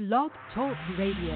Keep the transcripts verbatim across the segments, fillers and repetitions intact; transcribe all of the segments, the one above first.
Blog Talk Radio.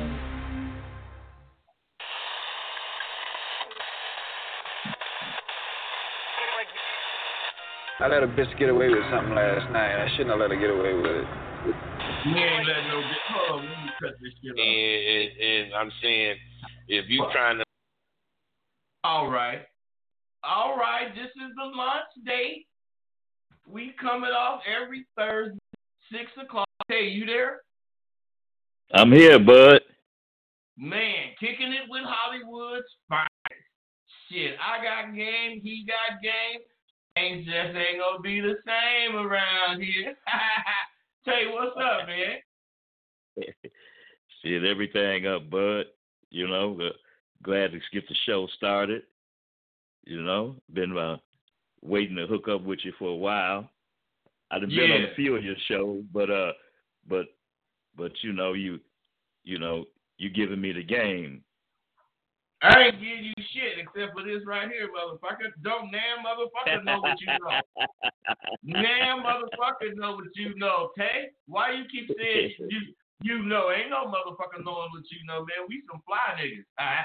I let a bitch get away with something last night. I shouldn't have let her get away with it. You ain't letting no bitch. Hold on, let me cut this shit off. And, and, and I'm saying, if you trying to. All right. All right. This is the launch date. We coming off every Thursday, six o'clock. Hey, you there? I'm here, bud. Man, kicking it with Hollywood's finest. Shit, I got game. He got game. Things just ain't gonna be the same around here. Tell you what's up, man. Shit, everything up, bud. You know, uh, glad to get the show started. You know, been uh, waiting to hook up with you for a while. I've been Yeah. on a few of your shows, but uh, but but you know, you you know, you giving me the game. I ain't give you shit except for this right here, motherfucker. Don't damn motherfucker know what you know. Damn motherfucker know what you know, Tay. Why you keep saying you you know? Ain't no motherfucker knowing what you know, man. We some fly niggas.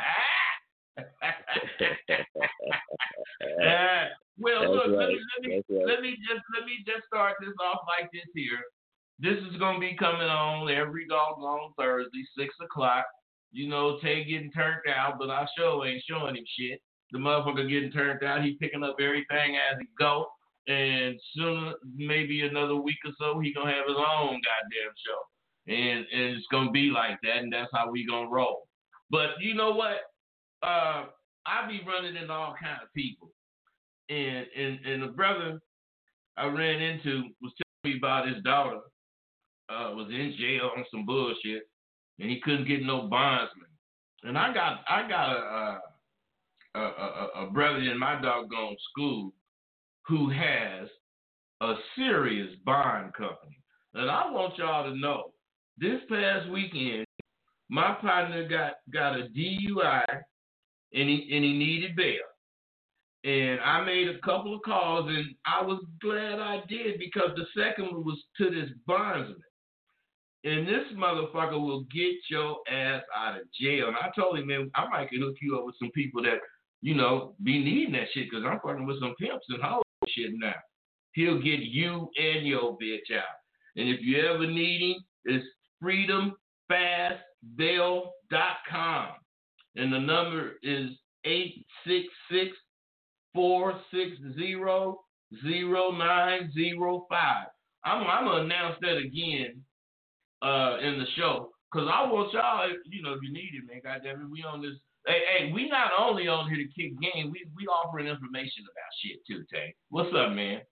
uh, well, That's look, right. let me let me, right. let me just let me just start this off like this here. This is gonna be coming on every doggone Thursday, six o'clock. You know, Tay getting turned out, but I sure ain't showing him shit. The motherfucker getting turned out, he picking up everything as he go. And soon, maybe another week or so, he gonna have his own goddamn show. And, and it's gonna be like that, and that's how we gonna roll. But you know what? Uh, I be running into all kind of people. And, and, and the brother I ran into was telling me about his daughter uh, was in jail on some bullshit. And he couldn't get no bondsman. And I got I got a a, a, a brother in my doggone school who has a serious bond company. And I want y'all to know, this past weekend, my partner got, got a D U I and he and he needed bail. And I made a couple of calls and I was glad I did because the second one was to this bondsman. And this motherfucker will get your ass out of jail. And I told him, man, I might could hook you up with some people that, you know, be needing that shit because I'm fucking with some pimps and all that shit now. He'll get you and your bitch out. And if you ever need him, it's freedom fast bail dot com. And the number is eight six six, four six zero, zero nine zero five. I'm, I'm going to announce that again. Uh, in the show, cause I want y'all, you know, if you need it, man, goddamn it, we on this. Hey, hey, we not only on here to kick game, we we offering information about shit too, Tay. What's up, man?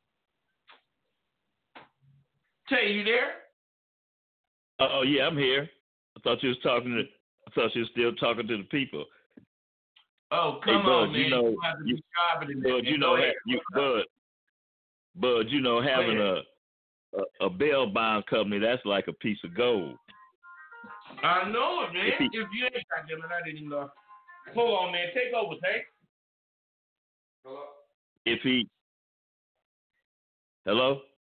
Tay, you there? Oh yeah, I'm here. I thought you was talking to. I thought you was still talking to the people. Oh come hey, Bud, on, man. You know, you have to you, be sharper than that, Bud, man. you know, Go ahead. you, Bud, Bud, you know, having a A, a bail bond company, that's like a piece of gold. I know it, man. If, he, if you ain't goddamn it, I didn't even know. Hold on, man. Take over, take. Hello? If he, hello?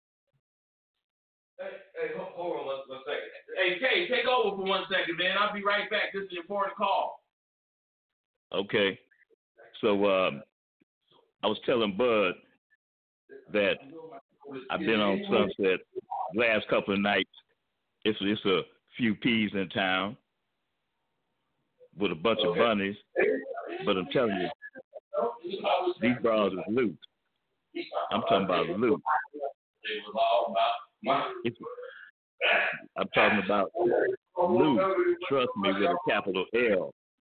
Hey, hey, hold, hold on one, one second. Hey, Kay, take over for one second, man. I'll be right back. This is an important call. Okay. So um, I was telling Bud that I've been on Sunset last couple of nights. It's, it's a few peas in town with a bunch okay. of bunnies. But I'm telling you, these bras is loose. I'm talking about loose. It's, I'm talking about loose. Trust me, with a capital L.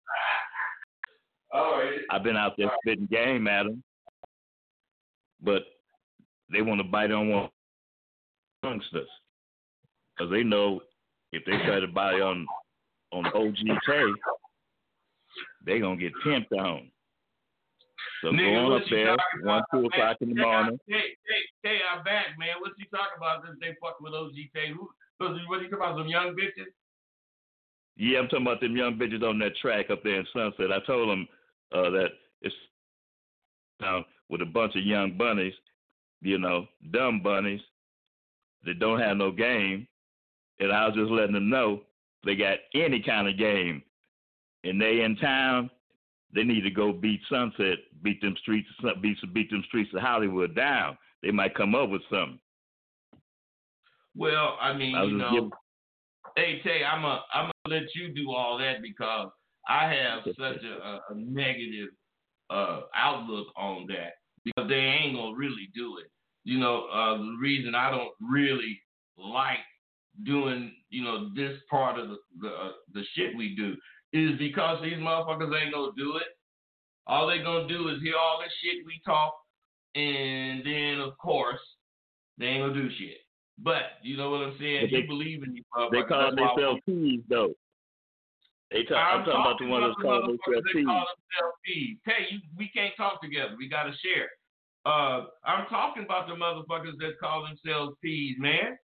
I've been out there spitting game at them, but they want to bite on one amongst us because they know if they try to bite on on O G K, they gonna get pimped on. So Nigga, go on up there, one, two o'clock in the morning. Hey, hey, hey, I'm back, man. What you talking about? This they fucking with O G K? Who? What you talking about? Some young bitches? Yeah, I'm talking about them young bitches on that track up there in Sunset. I told them uh, that it's down with a bunch of young bunnies. You know, dumb bunnies that don't have no game, and I was just letting them know they got any kind of game, and they in town, they need to go beat Sunset, beat them streets, beat beat them streets of Hollywood down. They might come up with something. Well, I mean, I you know, giving... hey Tay, I'm a I'm gonna let you do all that because I have such a, a negative uh, outlook on that because they ain't gonna really do it. You know, uh, the reason I don't really like doing, you know, this part of the the, uh, the shit we do is because these motherfuckers ain't gonna do it. All they gonna do is hear all this shit we talk, and then of course they ain't gonna do shit. But you know what I'm saying? They, you believe in these motherfuckers. They call themselves P's though. They talk, I'm, I'm talking about the one that's called themselves P's. They call themselves P's. Hey, you, we can't talk together. We gotta share. Uh, I'm talking about the motherfuckers that call themselves P's, man.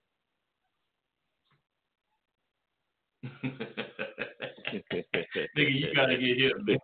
Nigga, you gotta get him, man.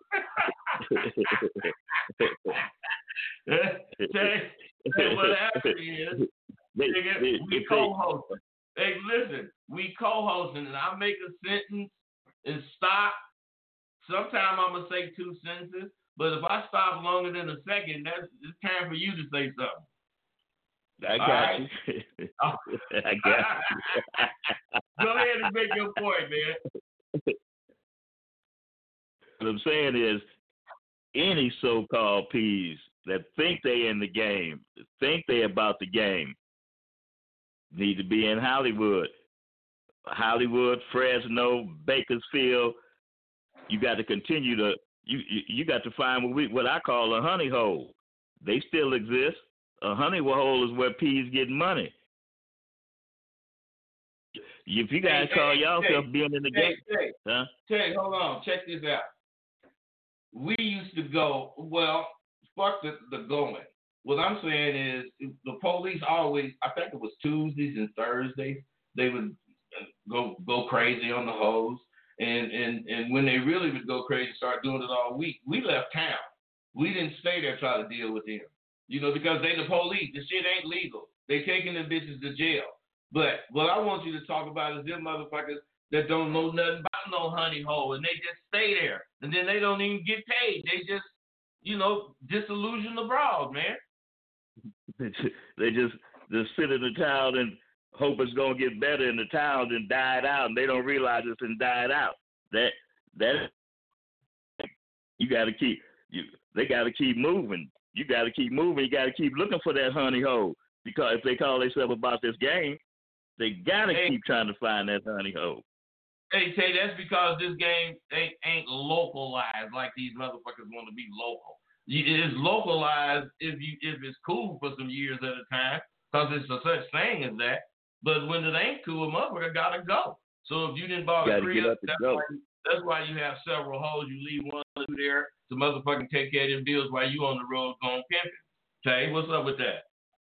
Say, say what happened is, nigga, we co-hosting. Hey, listen, we co-hosting, and I make a sentence and stop. Sometimes I'm gonna say two sentences, but if I stop longer than a second, that's it's time for you to say something. I got right? you. I got you. Go ahead and make your point, man. What I'm saying is, any so-called P's that think they in the game, think they about the game, need to be in Hollywood. Hollywood, Fresno, Bakersfield. You got to continue to, you you, you got to find what, we, what I call a honey hole. They still exist. A honey hole is where P's get money. If you guys hey, call hey, y'all self being in the hey, game, hey, huh? Hey, hold on, check this out. We used to go, well, fuck the, the going. What I'm saying is the police always, I think it was Tuesdays and Thursdays, they would go go crazy on the hose. And, and, and when they really would go crazy, start doing it all week, we left town. We didn't stay there trying to deal with them. You know, because they the police. The shit ain't legal. They taking the bitches to jail. But what I want you to talk about is them motherfuckers that don't know nothing about no honey hole, and they just stay there, and then they don't even get paid. They just, you know, disillusion the broad, man. They just just sit in the town and hope it's gonna get better in the town, then die it out, and they don't realize it's and died out. That that you got to keep you. They got to keep moving. You got to keep moving. You got to keep looking for that honey hole, because if they call themselves about this game, they got to hey, keep trying to find that honey hole. Hey, Tay, that's because this game ain't, ain't localized like these motherfuckers want to be local. It is localized if you if it's cool for some years at a time, because it's a such thing as that. But when it ain't cool, a motherfucker got to go. So if you didn't buy a crib, that's why, that's why you have several hoes. You leave one or two there to motherfucking take care of them bills while you on the road going pimping. Tay, what's up with that?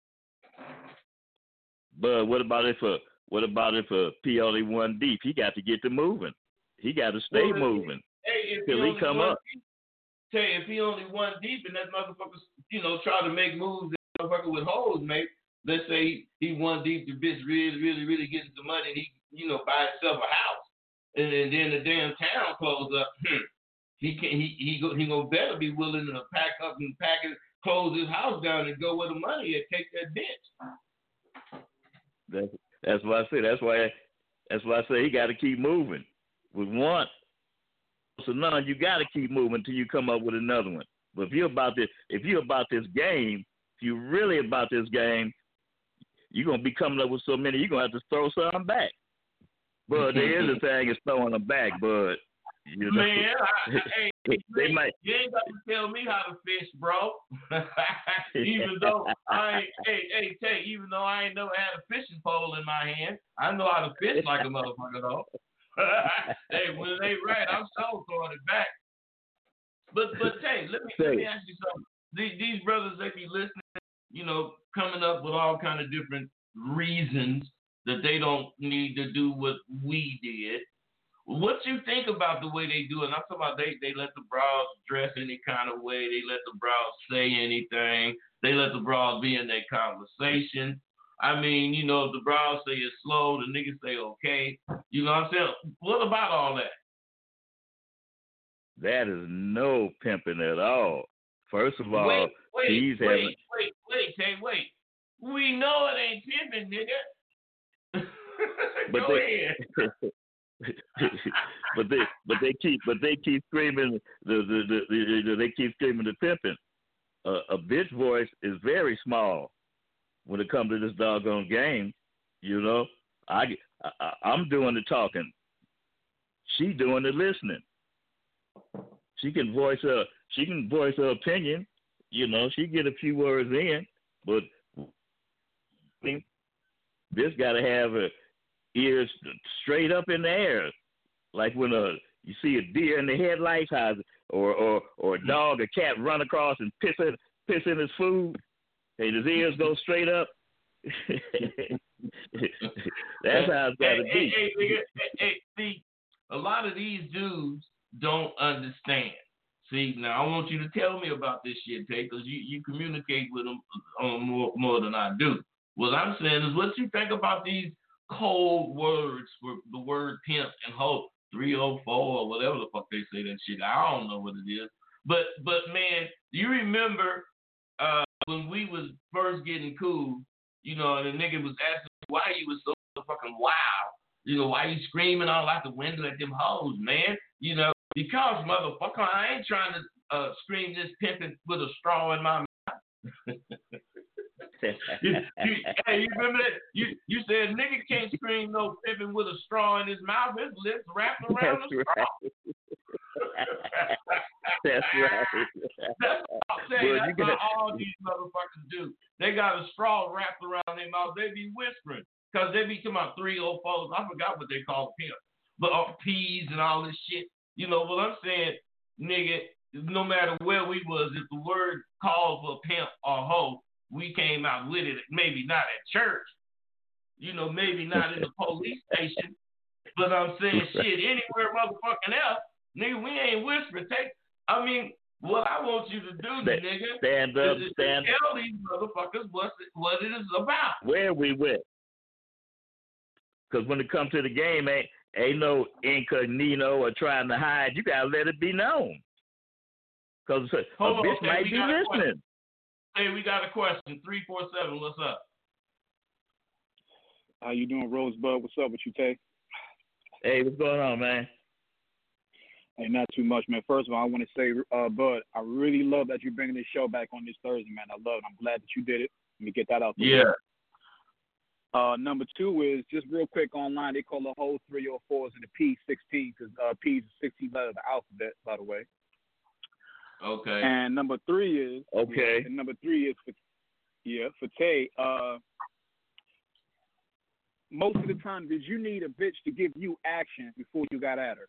But what about if a what about if a P only one deep? He got to get to moving. He got to stay well, moving hey, till he, he come up. Deep, Tay, if he only one deep and that motherfucker, you know, try to make moves that motherfucker with hoes, mate. Let's say he one deep, the bitch really, really, really getting some money, and he, you know, buy himself a house, and, and then the damn town close up. he can he he go, he gonna better be willing to pack up and pack it, close his house down, and go where the money is. Take that bitch. That's that's why I say that's why that's why I say he got to keep moving. With one, so none, you got to keep moving until you come up with another one. But if you're about this, if you're about this game, if you're really about this game, you're gonna be coming up with so many. You're gonna have to throw some back. But there is a thing is throwing them back, but you know, man, I, hey, they might. You ain't got to tell me how to fish, bro. Even though I ain't, hey, hey, Tay, even though I ain't never had a fishing pole in my hand, I know how to fish like a motherfucker, though. Hey, when it ain't right, I'm so throwing it back. But, but Tay, let me let me ask you something. These, these brothers, they be listening, you know, coming up with all kind of different reasons that they don't need to do what we did. What you think about the way they do it? And I'm talking about they, they let the bras dress any kind of way. They let the bras say anything. They let the bras be in their conversation. I mean, you know, if the Browns say it's slow, the niggas say okay. You know what I'm saying? What about all that? That is no pimping at all. First of all, wait, wait, he's wait, having. Wait, wait, Tay, wait. We know it ain't pimping, nigga. but Go they, ahead. but they, but they keep, but they keep screaming. The, the, the, the, the they keep screaming the pimping. Uh, a bitch voice is very small when it comes to this doggone game. You know, I, I I'm doing the talking. She doing the listening. She can voice her she can voice her opinion. You know, she get a few words in, but this got to have her ears straight up in the air, like when a you see a deer in the headlights, or or or a dog, a cat run across and piss in piss in his food, and his ears go straight up. That's how it's got to hey, be. Hey, hey, hey, hey, see, a lot of these dudes don't understand. See, now I want you to tell me about this shit, Tay, because you, you communicate with them on more, more than I do. What I'm saying is, what you think about these cold words for the word pimp and hoe, three oh four or whatever the fuck they say that shit. I don't know what it is. But, but man, do you remember uh, when we was first getting cool, you know, and the nigga was asking why you was so fucking wild? You know, why you screaming all out the window at them hoes, man? You know, because, motherfucker, I ain't trying to uh, scream this pimping with a straw in my mouth. you, you, hey, you remember that? You, you said nigga can't scream no pimping with a straw in his mouth. His lips wrapped around That's the straw. That's right. That's what I'm saying. Well, That's gotta... what all these motherfuckers do. They got a straw wrapped around their mouth. They be whispering. Because they be talking about three oh fours. I forgot what they call pimp. But uh, P's and all this shit. You know what I'm saying, nigga, no matter where we was, if the word called for pimp or hoe, we came out with it. Maybe not at church. You know, maybe not in the police station. But I'm saying shit, anywhere motherfucking else, nigga, we ain't whispering. Take, I mean, what I want you to do, stand, nigga, stand up, is stand tell these motherfuckers what, what it is about. Where we with? Because when it comes to the game, ain't, ain't no incognito or trying to hide. You got to let it be known. Because a Hold bitch on, might we be got a listening. question. Hey, we got a question. three four seven, what's up? How you doing, Rosebud? What's up with you, Tay? Hey, what's going on, man? Hey, not too much, man. First of all, I want to say, uh, Bud, I really love that you're bringing this show back on this Thursday, man. I love it. I'm glad that you did it. Let me get that out the Yeah. way. Uh, number two is, just real quick online, they call the whole three oh fours and the P sixteen, because uh, P is the sixteenth letter of the alphabet, by the way. Okay. And number three is, okay. Yeah, and number three is, for, yeah, for Tay, uh, most of the time, did you need a bitch to give you action before you got at her?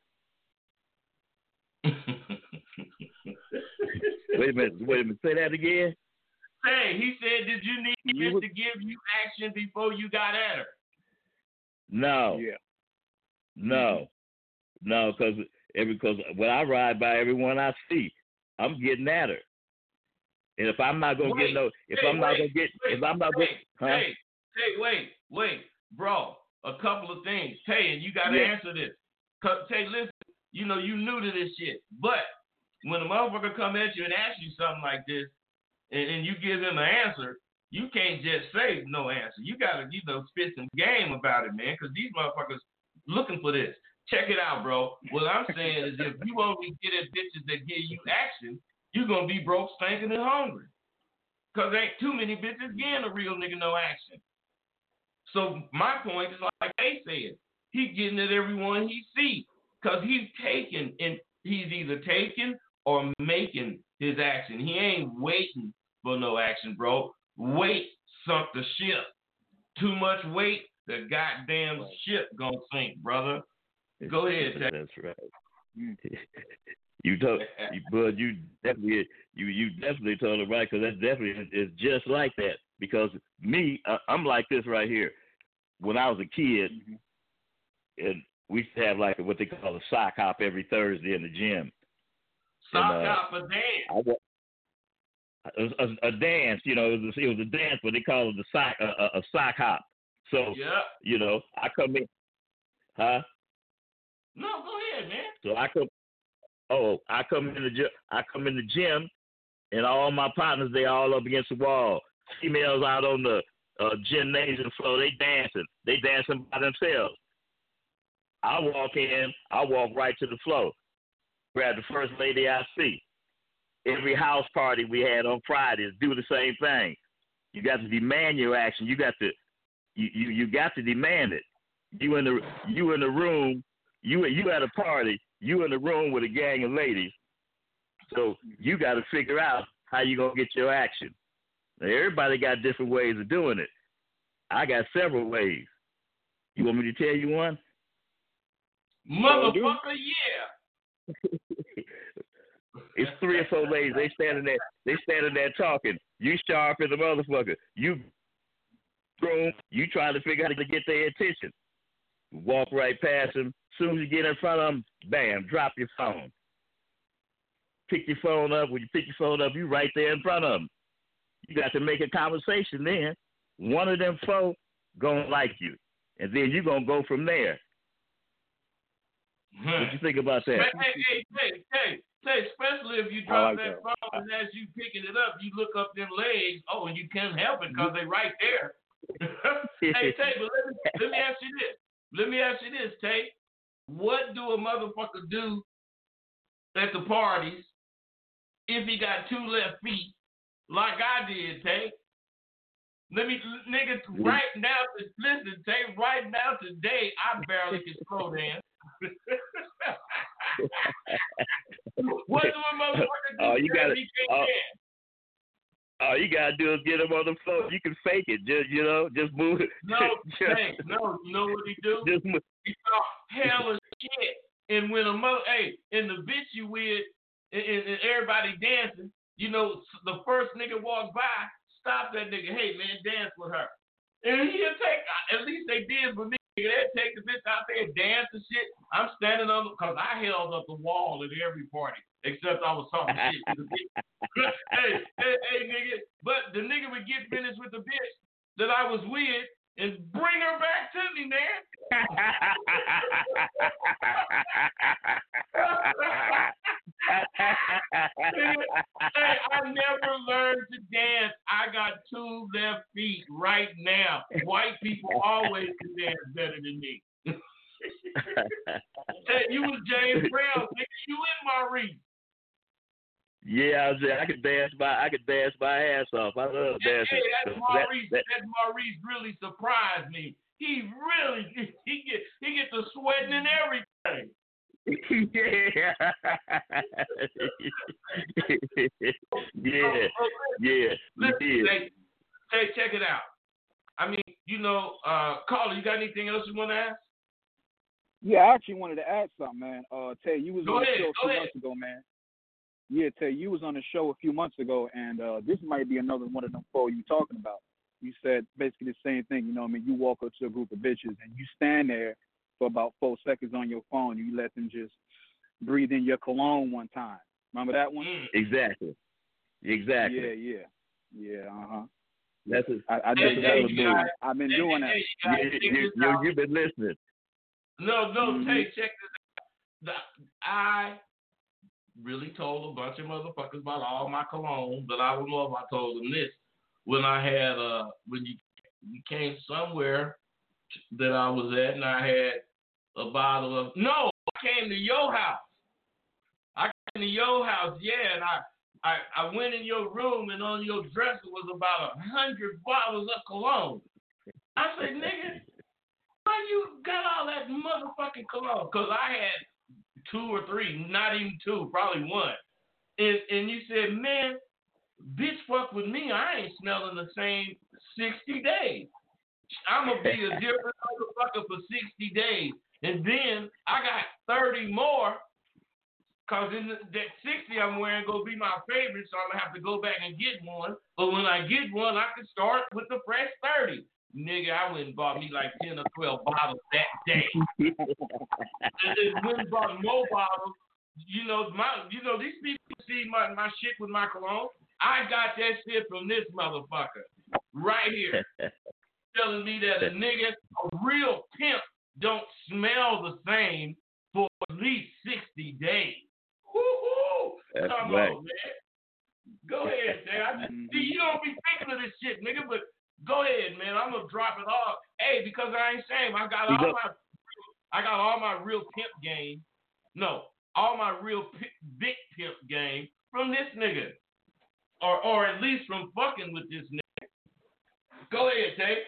Wait a minute. Wait a minute. Say that again. Say, he said, did you need You this was, to give you action before you got at her? No. Yeah. No. No, because because when I ride by everyone I see, I'm getting at her. And if I'm not gonna wait, get no, if hey, I'm not wait, gonna get, wait, if I'm not wait, gonna, huh? Hey, hey, wait, wait, bro. A couple of things, Tay, and you got to Yeah. answer this. Cause Tay, listen, you know you new to this shit, but when a motherfucker come at you and ask you something like this, and, and you give him an answer, you can't just say no answer. You got to, you know, spit some game about it, man, because these motherfuckers looking for this. Check it out, bro. What I'm saying is if you only get at bitches that give you action, you're going to be broke, stinking, and hungry. Because there ain't too many bitches getting a real nigga no action. So my point is like they said, he getting at everyone he see because he's taking, and he's either taking or making his action. He ain't waiting for no action, bro. Weight sunk the ship. Too much weight, the goddamn right. ship gonna sink, brother. Go ahead, Tay. That's right. You told, you, Bud, you definitely, you you definitely told it right, because that definitely is just like that. Because me, I, I'm like this right here. When I was a kid, mm-hmm. and we used to have like what they call a sock hop every Thursday in the gym. Sock and, uh, hop for dance. a, a, a dance. You know, it was, a, it was a dance, but they call it the sock a, a, a sock hop. So yeah. you know, I come in, huh? No, go ahead, man. So I come. Oh, I come in the gym. I come in the gym, and all my partners they all up against the wall. Females out on the uh, gymnasium floor, they dancing. They dancing by themselves. I walk in. I walk right to the floor. Grab the first lady I see. Every house party we had on Fridays do the same thing. You got to demand your action. You got to. You you, you got to demand it. You in the you in the room. You you at a party. You in the room with a gang of ladies, so you got to figure out how you gonna get your action. Now, everybody got different ways of doing it. I got several ways. You want me to tell you one? Motherfucker, yeah. It's three or four ladies. They standing there. They standing there talking. You sharp as a motherfucker. You room. You trying to figure out how to get their attention. Walk right past them. Soon as you get in front of them, bam, drop your phone. Pick your phone up. When you pick your phone up, you right there in front of them. You got to make a conversation then. One of them folks gonna like you, and then you gonna go from there. Hmm. What you think about that? Hey, hey, hey, hey, hey, hey, especially if you drop like that, that phone and as you picking it up, you look up them legs. Oh, and you can't help it because they right there. Hey, Tay, but let me, let me ask you this. Let me ask you this, Tay. What do a motherfucker do at the parties if he got two left feet like I did, Tay? Let me, nigga, right now, listen, Tay, right now today, I barely can slow dance. What do a motherfucker do Oh, you gotta, if he can't oh, dance? all you gotta do is get him on the floor. You can fake it. Just you know, just move it. No, just, Tay, no, you know what he do? Just move. He talk hell of shit. And when a mother, hey, and the bitch you with, and, and, and everybody dancing, you know, the first nigga walk by, stop that nigga. Hey, man, dance with her. And he'll take, at least they did for me. They'll take the bitch out there and dance and shit. I'm standing on, because I held up the wall at every party, except I was talking shit to the bitch. hey, hey, hey, nigga. But the nigga would get finished with the bitch that I was with and bring her back to me, man. Hey, I never learned to dance. I got two left feet right now. White people always can dance better than me. Hey, you was James Brown, nigga. You in Maurice. Yeah, I was there. I could dance my I could dance my ass off. I love Hey, dancing. hey, that Maurice, that, that, that Maurice really surprised me. He really, he get, he get the sweating and everything. yeah. yeah. Yeah. Listen, yeah. Hey, hey, check it out. I mean, you know, uh, Carla, you got anything else you want to ask? Yeah, I actually wanted to add something, man. Uh, Tay, you was Go on ahead, the show a go few ahead. months ago, man. Yeah, Tay, you was on the show a few months ago, and uh, this might be another one of them four you talking about. You said basically the same thing. You know what I mean? You walk up to a group of bitches, and you stand there for about four seconds on your phone. You let them just breathe in your cologne one time. Remember that one? Mm. Exactly. Exactly. Yeah, yeah. Yeah, uh-huh. That's it. I, I Hey, just hey, told you you, guys. I've been Hey, doing hey, that. hey, you guys, You, check you, this you, out. you've been listening. No, no, Mhm. Tay, check this out. The, I really told a bunch of motherfuckers about all my cologne, but I don't know if I told them this. When I had, uh, when you, you came somewhere that I was at, and I had a bottle of, no, I came to your house. I came to your house, yeah, and I, I, I went in your room, and on your dresser was about a hundred bottles of cologne. I said, nigga, why you got all that motherfucking cologne? Because I had two or three, not even two, probably one. And, and you said, man, bitch, fuck with me. I ain't smelling the same sixty days. I'm going to be a different motherfucker for sixty days. And then I got thirty more, because in the, that sixty I'm wearing going to be my favorite, so I'm going to have to go back and get one. But when I get one, I can start with the fresh thirty. Nigga, I went and bought me like ten or twelve bottles that day. And then went and bought more bottles. You know, my, you know, these people see my, my shit with my cologne. I got that shit from this motherfucker right here, telling me that a nigga, a real pimp, don't smell the same for at least sixty days. Woo-hoo! That's Come right. on, man. Go ahead, man. I just, see, you don't be thinking of this shit, nigga, but go ahead, man. I'm gonna drop it off. Hey, because I ain't ashamed. I got all my, I got all my real pimp game. No, all my real p- big pimp game from this nigga, or or at least from fucking with this nigga. Go ahead, Tay.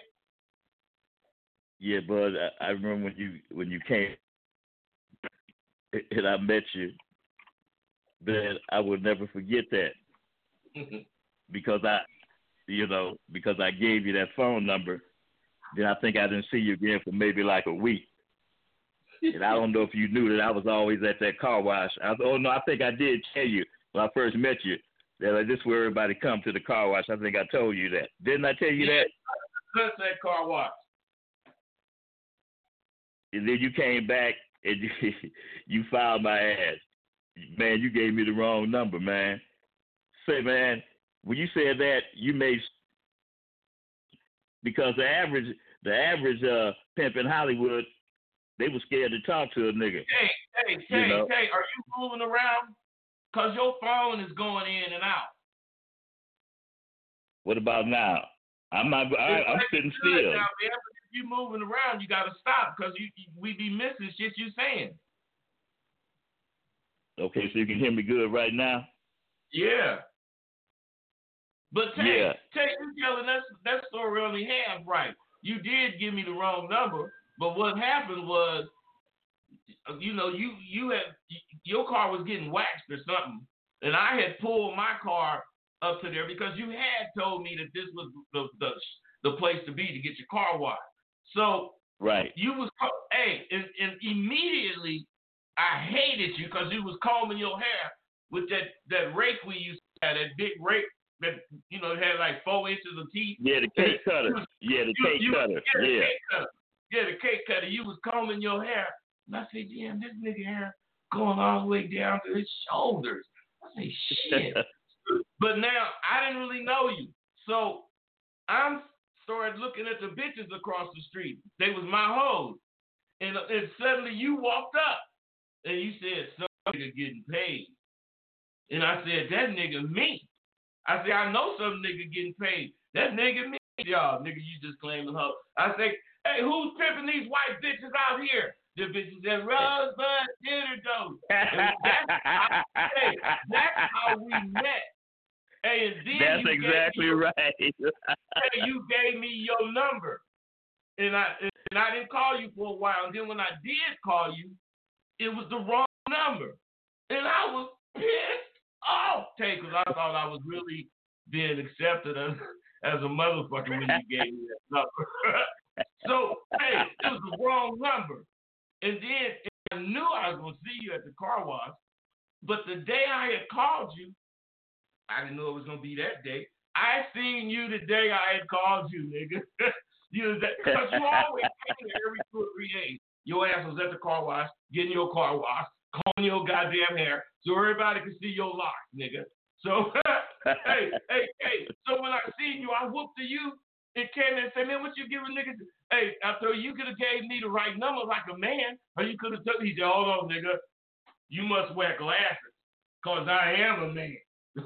Yeah, bud. I, I remember when you when you came and I met you. Then I will never forget that because I, you know, because I gave you that phone number. Then I think I didn't see you again for maybe like a week. And I don't know if you knew that I was always at that car wash. I, oh no, I think I did tell you when I first met you that like, this is where everybody come to the car wash. I think I told you that. Didn't I tell you yeah, that? That's that car wash. And then you came back and you, you filed my ass. Man, you gave me the wrong number, man. Say, man, when you said that, you made because the average, the average uh, pimp in Hollywood, they were scared to talk to a nigga. Hey, hey, hey, you know? hey, are you moving around? Cause your phone is going in and out. What about now? I'm not. I, I'm sitting still. Now, man, if you moving around, you gotta stop because you, you we be missing shit you saying. Okay, so you can hear me good right now? Yeah. But Tay, yeah. Tay, you telling that, that story only half right. You did give me the wrong number, but what happened was, you know, you you had your car was getting waxed or something, and I had pulled my car up to there because you had told me that this was the the, the place to be to get your car washed. So right, you was hey, and, and immediately. I hated you because you was combing your hair with that, that rake we used to have, that big rake that, you know, had like four inches of teeth. Yeah, the cake cutter. Was, yeah, the cake you, cutter. Yeah, the yeah. cake cutter. Yeah, the cake cutter. You was combing your hair. And I said, damn, this nigga hair going all the way down to his shoulders. I say, shit. But now, I didn't really know you. So I started looking at the bitches across the street. They was my hoes. And, and suddenly you walked up. And you said, some nigga getting paid. And I said, that nigga me. I said, I know some nigga getting paid. That nigga me. Y'all, nigga, you just claiming her. I say, hey, who's pimping these white bitches out here? The bitches said, Rosebud Dinner Dough. That's, hey, that's how we met. Hey, and then that's you exactly me, right. Hey, you gave me your number. And I, and I didn't call you for a while. And then when I did call you, it was the wrong number. And I was pissed off, because I thought I was really being accepted as, as a motherfucker when you gave me that number. So, hey, it was the wrong number. And then I knew I was going to see you at the car wash, but the day I had called you, I didn't know it was going to be that day. I seen you the day I had called you, nigga. you Because you always came there every two or three days. Your ass was at the car wash, getting your car washed, combing your goddamn hair, so everybody could see your locks, nigga. So, hey, hey, hey. So when I seen you, I whooped to you and came in and said, man, what you giving niggas? Hey, after you could have gave me the right number like a man, or you could have told me, he said, hold on, nigga, you must wear glasses, because I am a man.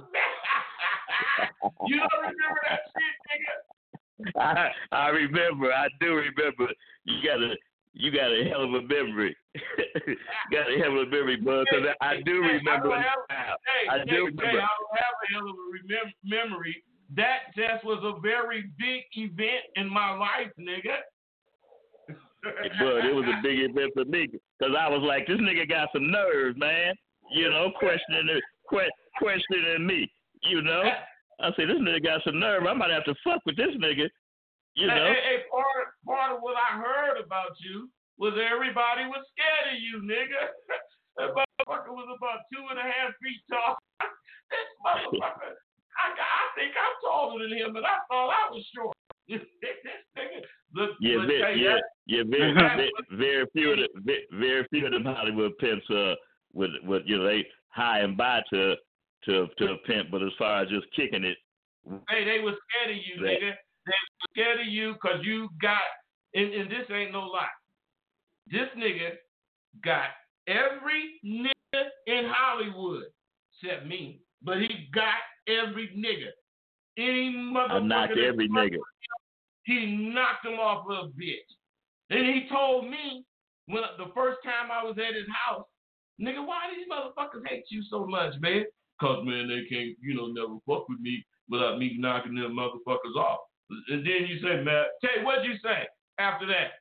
You don't remember that shit, nigga? I, I remember. I do remember. You got a you got a hell of a memory. got a hell of a memory, bud. Because I, I do hey, remember. I, have, hey, I do hey, remember. Hey, I don't have a hell of a remem- memory. That just was a very big event in my life, nigga. But it was a big event for me because I was like, this nigga got some nerve, man. You know, questioning it, que- questioning me. You know, I said, this nigga got some nerve. I might have to fuck with this nigga. You know, hey, hey, part part of what I heard about you was everybody was scared of you, nigga. That motherfucker was about two and a half feet tall. This motherfucker, I, I think I'm taller than him, but I thought I was short. This nigga, look, yeah, look, very, hey, yeah, that, yeah, very, very, very few of the, very, very few of them Hollywood pimps, uh, with, with you know, they high and by to to to a pimp, but as far as just kicking it, hey, they was scared of you, that, nigga. They was scared of you because you got, and, and this ain't no lie. This nigga got every nigga in Hollywood except me, but he got every nigga. Any motherfucker. I knocked every nigga. He knocked him off of a bitch. And he told me when the first time I was at his house, nigga, why these motherfuckers hate you so much, man? Cause man, they can't, you know, never fuck with me without me knocking them motherfuckers off. And then you say, man, Tay, what'd you say after that?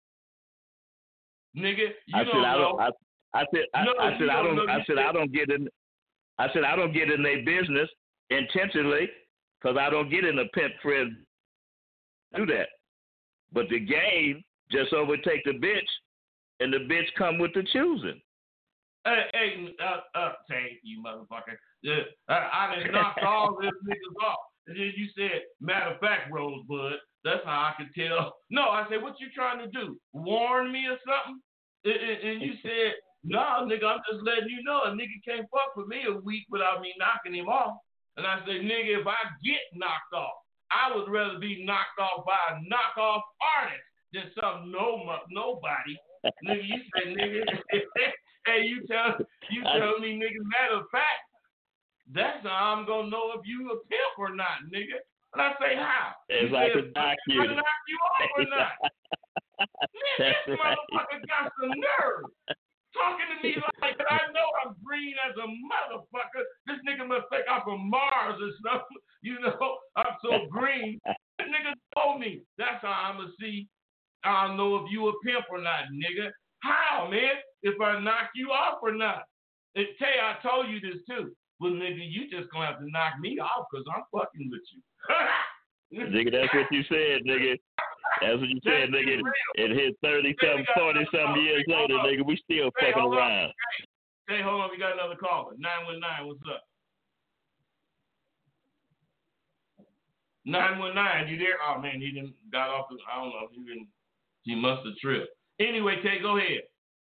Nigga, you I don't said, know. I, don't, I, I said, I, no, I said, I don't, don't I said, I don't get in. I said, I don't get in their business intentionally because I don't get in a pimp friend do that. But the game just overtake the bitch, and the bitch come with the choosing. Hey, hey, uh, uh, Tay, you motherfucker. Yeah, I, I done knocked all these niggas off. And then you said, matter of fact, Rosebud, that's how I could tell. No, I said, what you trying to do? Warn me or something? And, and, and you said, no, nigga, I'm just letting you know a nigga can't fuck with me a week without me knocking him off. And I said, nigga, if I get knocked off, I would rather be knocked off by a knockoff artist than some no nobody. Nigga, you say, nigga, hey, you tell you tell me, nigga, matter of fact, that's how I'm gonna know if you a pimp or not, nigga. And I say, how? If you I said, could knock you. I knock you off or not? Man, this motherfucker got some nerve. Talking to me like that. I know I'm green as a motherfucker. This nigga must think I'm from Mars or something. You know, I'm so green. This nigga told me. That's how I'm going to see. I'll know if you a pimp or not, nigga. How, man? If I knock you off or not. And Tay, I told you this too. Well, nigga, you just going to have to knock me off because I'm fucking with you. Nigga, that's what you said, nigga. That's what you said, nigga. It hit thirty-something, forty-something years later, nigga. We still hey, fucking around. Hey, hey, hold on. We got another caller. nine one nine, what's up? nine one nine, you there? Oh, man, he didn't got off the, I don't know. He didn't, he must have tripped. Anyway, Tay, go ahead.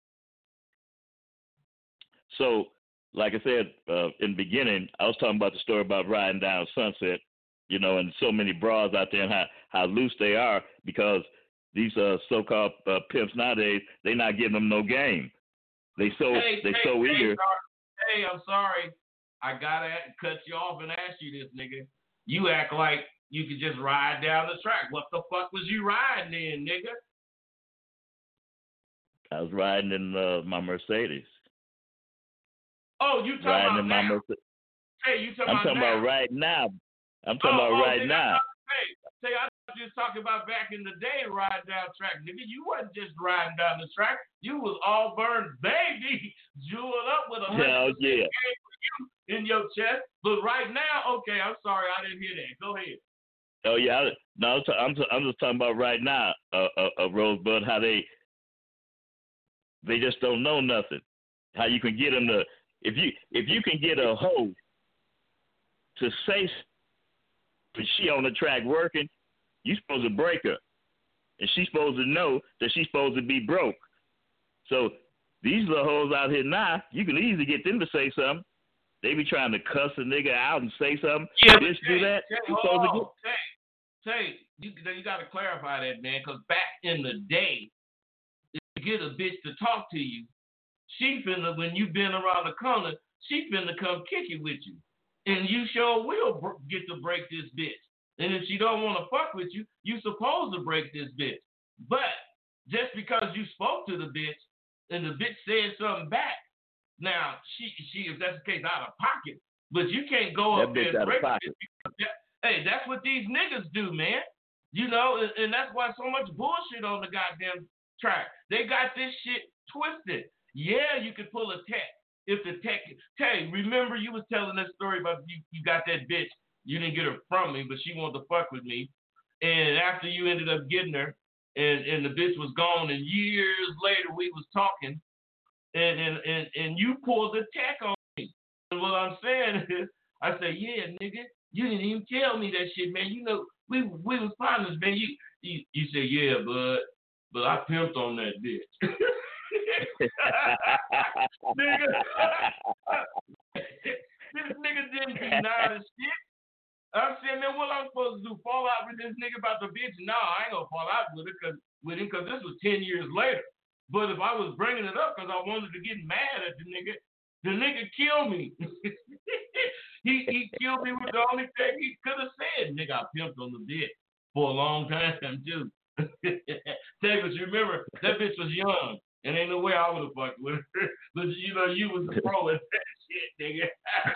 So, like I said uh, in the beginning, I was talking about the story about riding down Sunset, you know, and so many bras out there and how, how loose they are because these uh, so-called uh, pimps nowadays, they not giving them no game. They so hey, they hey, so hey, eager. Hey, I'm sorry. I gotta cut you off and ask you this, nigga. You act like you could just ride down the track. What the fuck was you riding in, nigga? I was riding in uh, my Mercedes. Oh, you talking riding about in now? My Mercedes. Hey, you talking I'm about talking now? about right now. I'm talking oh, about oh, right nigga, now. Hey, say I thought you was talking about back in the day riding down the track, nigga. You wasn't just riding down the track. You was all burned, baby, jeweled up with a Hell hundred yeah. you in your chest. But right now, okay, I'm sorry, I didn't hear that. Go ahead. Oh yeah, I, no, I'm, t- I'm, t- I'm just talking about right now, uh, uh, uh, Rosebud, how they they just don't know nothing. How you can get them to if you if you can get a hoe to say that she on the track working, you supposed to break her, and she's supposed to know that she's supposed to be broke. So these little hoes out here now, you can easily get them to say something. They be trying to cuss a nigga out and say something. Yeah, this Tay, do that. Tay, You hold supposed on. to get. Tay, Tay, you, you got to clarify that, man, because back in the day, if you get a bitch to talk to you, she finna, when you been around the corner, she finna come kick it with you. And you sure will br- get to break this bitch. And if she don't want to fuck with you, you supposed to break this bitch. But just because you spoke to the bitch and the bitch said something back, now she she if that's the case out of pocket, but you can't go That up there bitch and out of break pocket. it. Hey, that's what these niggas do, man. You know, and, and that's why so much bullshit on the goddamn track. They got this shit twisted. Yeah, you could pull a tech. If the tech, Tay, remember you was telling that story about you, you got that bitch. You didn't get her from me, but she wanted to fuck with me. And after you ended up getting her, and, and the bitch was gone, and years later we was talking, and and, and, and you pulled the tech on me. And what I'm saying is, I say, yeah, nigga, you didn't even tell me that shit, man. You know, we we was partners, man. You you, you say, yeah, bud, but I pimped on that bitch. Nigga. this nigga didn't deny the shit. I'm saying, man, what I'm supposed to do? Fall out with this nigga about the bitch? No, I ain't gonna fall out with it cause, with him because this was ten years later. But if I was bringing it up because I wanted to get mad at the nigga, the nigga killed me. he he killed me with the only thing he could have said. Nigga, I pimped on the bitch for a long time too. Davis, you remember that bitch was young. And ain't no way I would have fucked with her. But you know, you was the pro at that shit, nigga.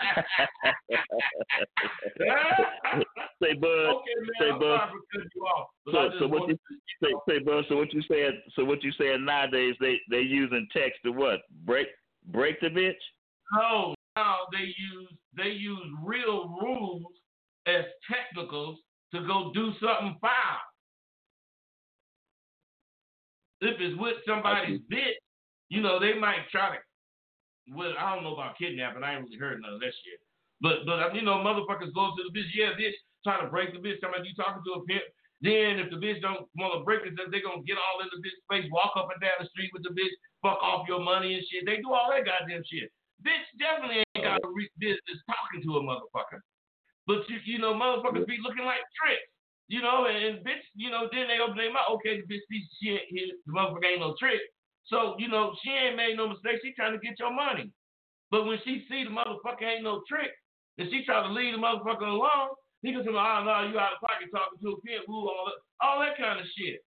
Say, Bud. Okay, man, say, I'm Bud. sorry for cutting you off. So, so what you say, say, Bud? So what you said? So what you saying nowadays? They they using text to what? Break break the bitch? No, now they use they use real rules as technicals to go do something foul. If it's with somebody's bitch, you know, they might try to, well, I don't know about kidnapping. I ain't really heard none of that shit. But, but you know, motherfuckers go to the bitch, yeah, bitch, try to break the bitch. Somebody you talking to a pimp. Then if the bitch don't want to break it, then they going to get all in the bitch face, walk up and down the street with the bitch, fuck off your money and shit. They do all that goddamn shit. Bitch definitely ain't got a re- business talking to a motherfucker. But, you, you know, motherfuckers be looking like tricks. You know, and, and bitch, you know, then they open their mouth. Okay, the bitch piece of shit, here, the motherfucker ain't no trick. So, you know, she ain't made no mistake. She trying to get your money. But when she see the motherfucker ain't no trick, and she try to lead the motherfucker along, he goes, oh, no, you out of pocket talking to a pimp, woo, all that, all that kind of shit.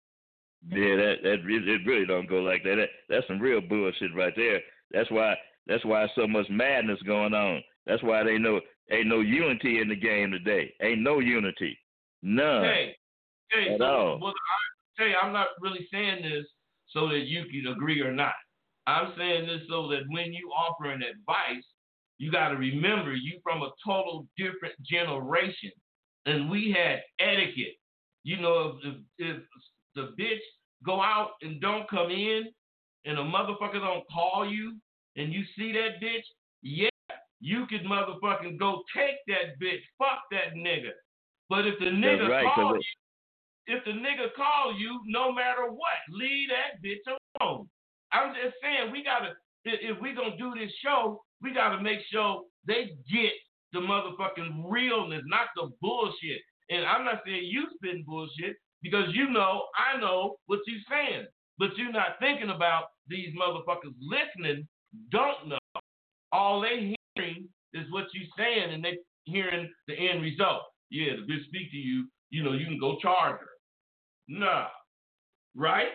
Yeah, that that it really don't go like that. that. That's some real bullshit right there. That's why that's why so much madness going on. That's why they know ain't no unity in the game today. Ain't no unity. None. Hey, hey, at so, all. well, I tell you, I'm not really saying this so that you can agree or not. I'm saying this so that when you offer an advice, you got to remember you from a total different generation, and we had etiquette. You know, if, if, if the bitch go out and don't come in, and a motherfucker don't call you, and you see that bitch, yeah, you could motherfucking go take that bitch, fuck that nigga. But if the nigga right, call you, if the nigga call you, no matter what, leave that bitch alone. I'm just saying, we gotta, if we gonna do this show, we gotta make sure they get the motherfucking realness, not the bullshit. And I'm not saying you spitting bullshit because you know, I know what you're saying, but you're not thinking about these motherfuckers listening. Don't know. All they hearing is what you're saying, and they hearing the end result. Yeah, the bitch speak to you, you know, you can go charge her. Nah. Right?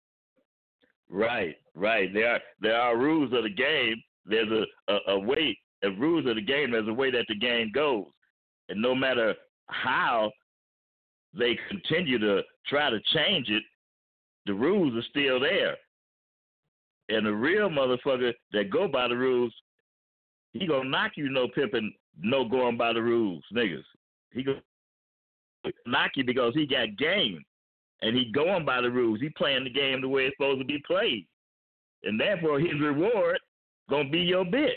Right, right. There are there are rules of the game. There's a, a, a way, a rules of the game, there's a way that the game goes. And no matter how they continue to try to change it, the rules are still there. And the real motherfucker that go by the rules, he gonna knock you no pimping, no going by the rules, niggas. He gonna knock you because he got game, and he going by the rules. He playing the game the way it's supposed to be played, and therefore his reward gonna be your bitch.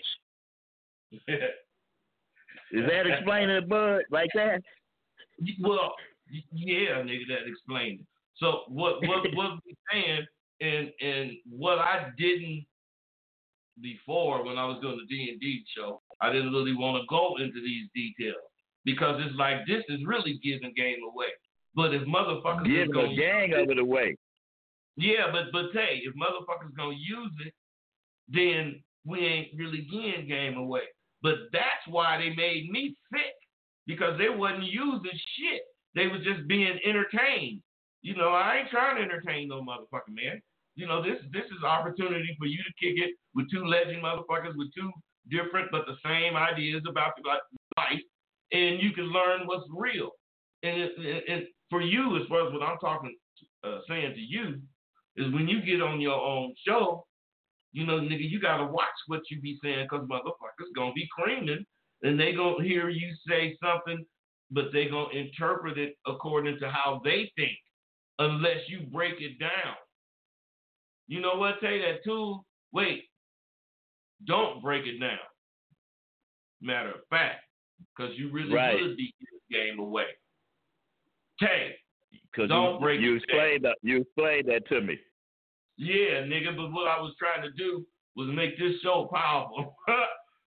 Is that explaining it, Bud, like that? Well, yeah, nigga, that explained it. So what what what we saying, and and what I didn't before when I was doing the D and D show, I didn't really want to go into these details. Because it's like, this is really giving game away. But if motherfuckers giving is gonna a gang of it away. Yeah, but but hey, if motherfuckers gonna use it, then we ain't really giving game away. But that's why they made me sick, because they wasn't using shit. They was just being entertained. You know, I ain't trying to entertain no motherfucker, man. You know, this this is an opportunity for you to kick it with two legend motherfuckers with two different but the same ideas about the life. And you can learn what's real. And, it, and for you, as far as what I'm talking, uh, saying to you, is when you get on your own show, you know, nigga, you got to watch what you be saying, because motherfuckers going to be creaming, and they going to hear you say something, but they going to interpret it according to how they think, unless you break it down. You know what? Tell you that too. Wait. Don't break it down. Matter of fact. Because you really right. would be giving game away. Tay, you, don't break you it explained that. You explained that to me. Yeah, nigga. But what I was trying to do was make this show powerful.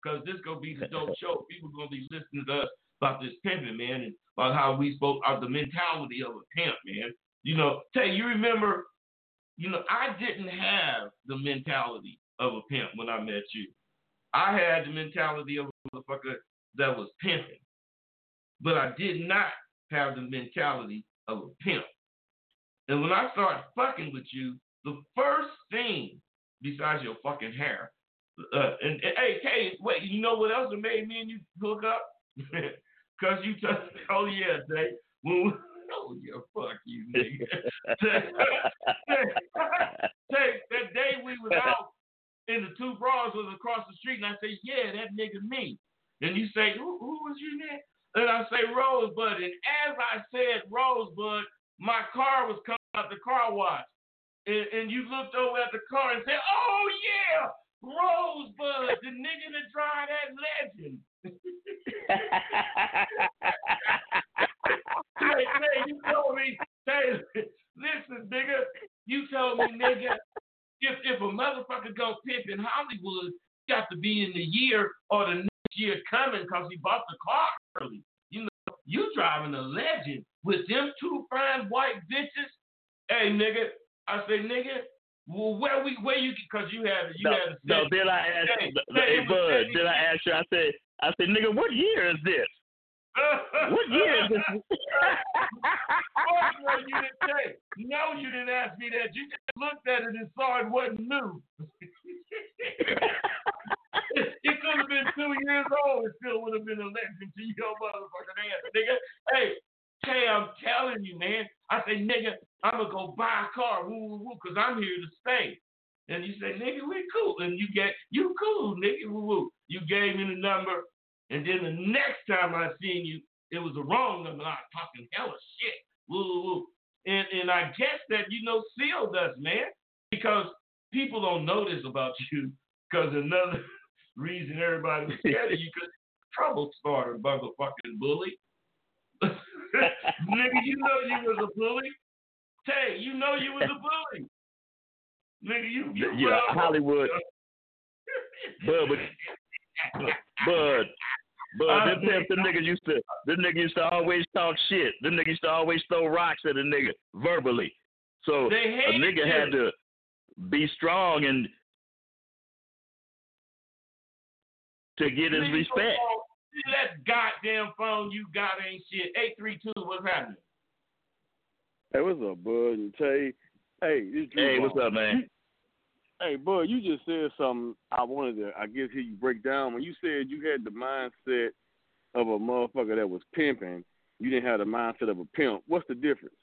because this gonna be the dope show. People gonna be listening to us about this pimping, man, and about how we spoke of the mentality of a pimp, man. You know, Tay, you remember, you know, I didn't have the mentality of a pimp when I met you. I had the mentality of a motherfucker that was pimping, but I did not have the mentality of a pimp. And when I started fucking with you, the first thing, besides your fucking hair, uh, and, and hey, Tay, wait, you know what else made me and you hook up? Because you told, oh yeah, Tay, when we, oh yeah, fuck you, nigga. Tay, that day we was out and the two bras was across the street, and I say, yeah, that nigga me. And you say, who, who was you, man? And I say, Rosebud. And as I said Rosebud, my car was coming out the car wash. And, and you looked over at the car and said, oh, yeah, Rosebud, the nigga that drive that legend. Hey, hey, you told me, hey, listen, nigga, you told me, nigga, if, if a motherfucker go pimp in Hollywood, he got to be in the year or the next year coming because he bought the car early. You know, you driving a legend with them two fine white bitches. Hey, nigga, I say, nigga, well, where we, where you, because you had, you no, had. No, then I asked, hey, hey, hey Bud, then I asked you, I said, I said, nigga, what year is this? What year is this? Oh, you didn't say. No, you didn't ask me that. You just looked at it and saw it wasn't new. It, it could have been two years old. It still would have been a legend to your motherfucking ass, nigga. Hey, hey, I'm telling you, man. I say, nigga, I'm going to go buy a car, woo, woo, woo, because I'm here to stay. And you say, nigga, we cool. And you get, you cool, nigga, woo, woo. You gave me the number. And then the next time I seen you, it was the wrong number. I was talking hella shit. Woo, woo, woo. And, and I guess that, you know, Seal does, man. Because people don't know this about you. Because another reason everybody was scared of you, because trouble starter, motherfucking bully. Nigga, you know you was a bully. Tay, you know you was a bully. Nigga, you, you yeah, well, Hollywood. Bud, but, Bud, Bud, uh, them pimps, them niggas used to, them niggas used to always talk shit. Them niggas used to always throw rocks at a nigga verbally. So a nigga you. had to be strong and to get his respect. That goddamn phone you got ain't shit. eight three two, what's happening? Hey, what's up, Bud and Tay? Hey, this Hey, what's up, man? Hey, Bud, you just said something I wanted to, I guess, hear you break down. When you said you had the mindset of a motherfucker that was pimping, you didn't have the mindset of a pimp. What's the difference?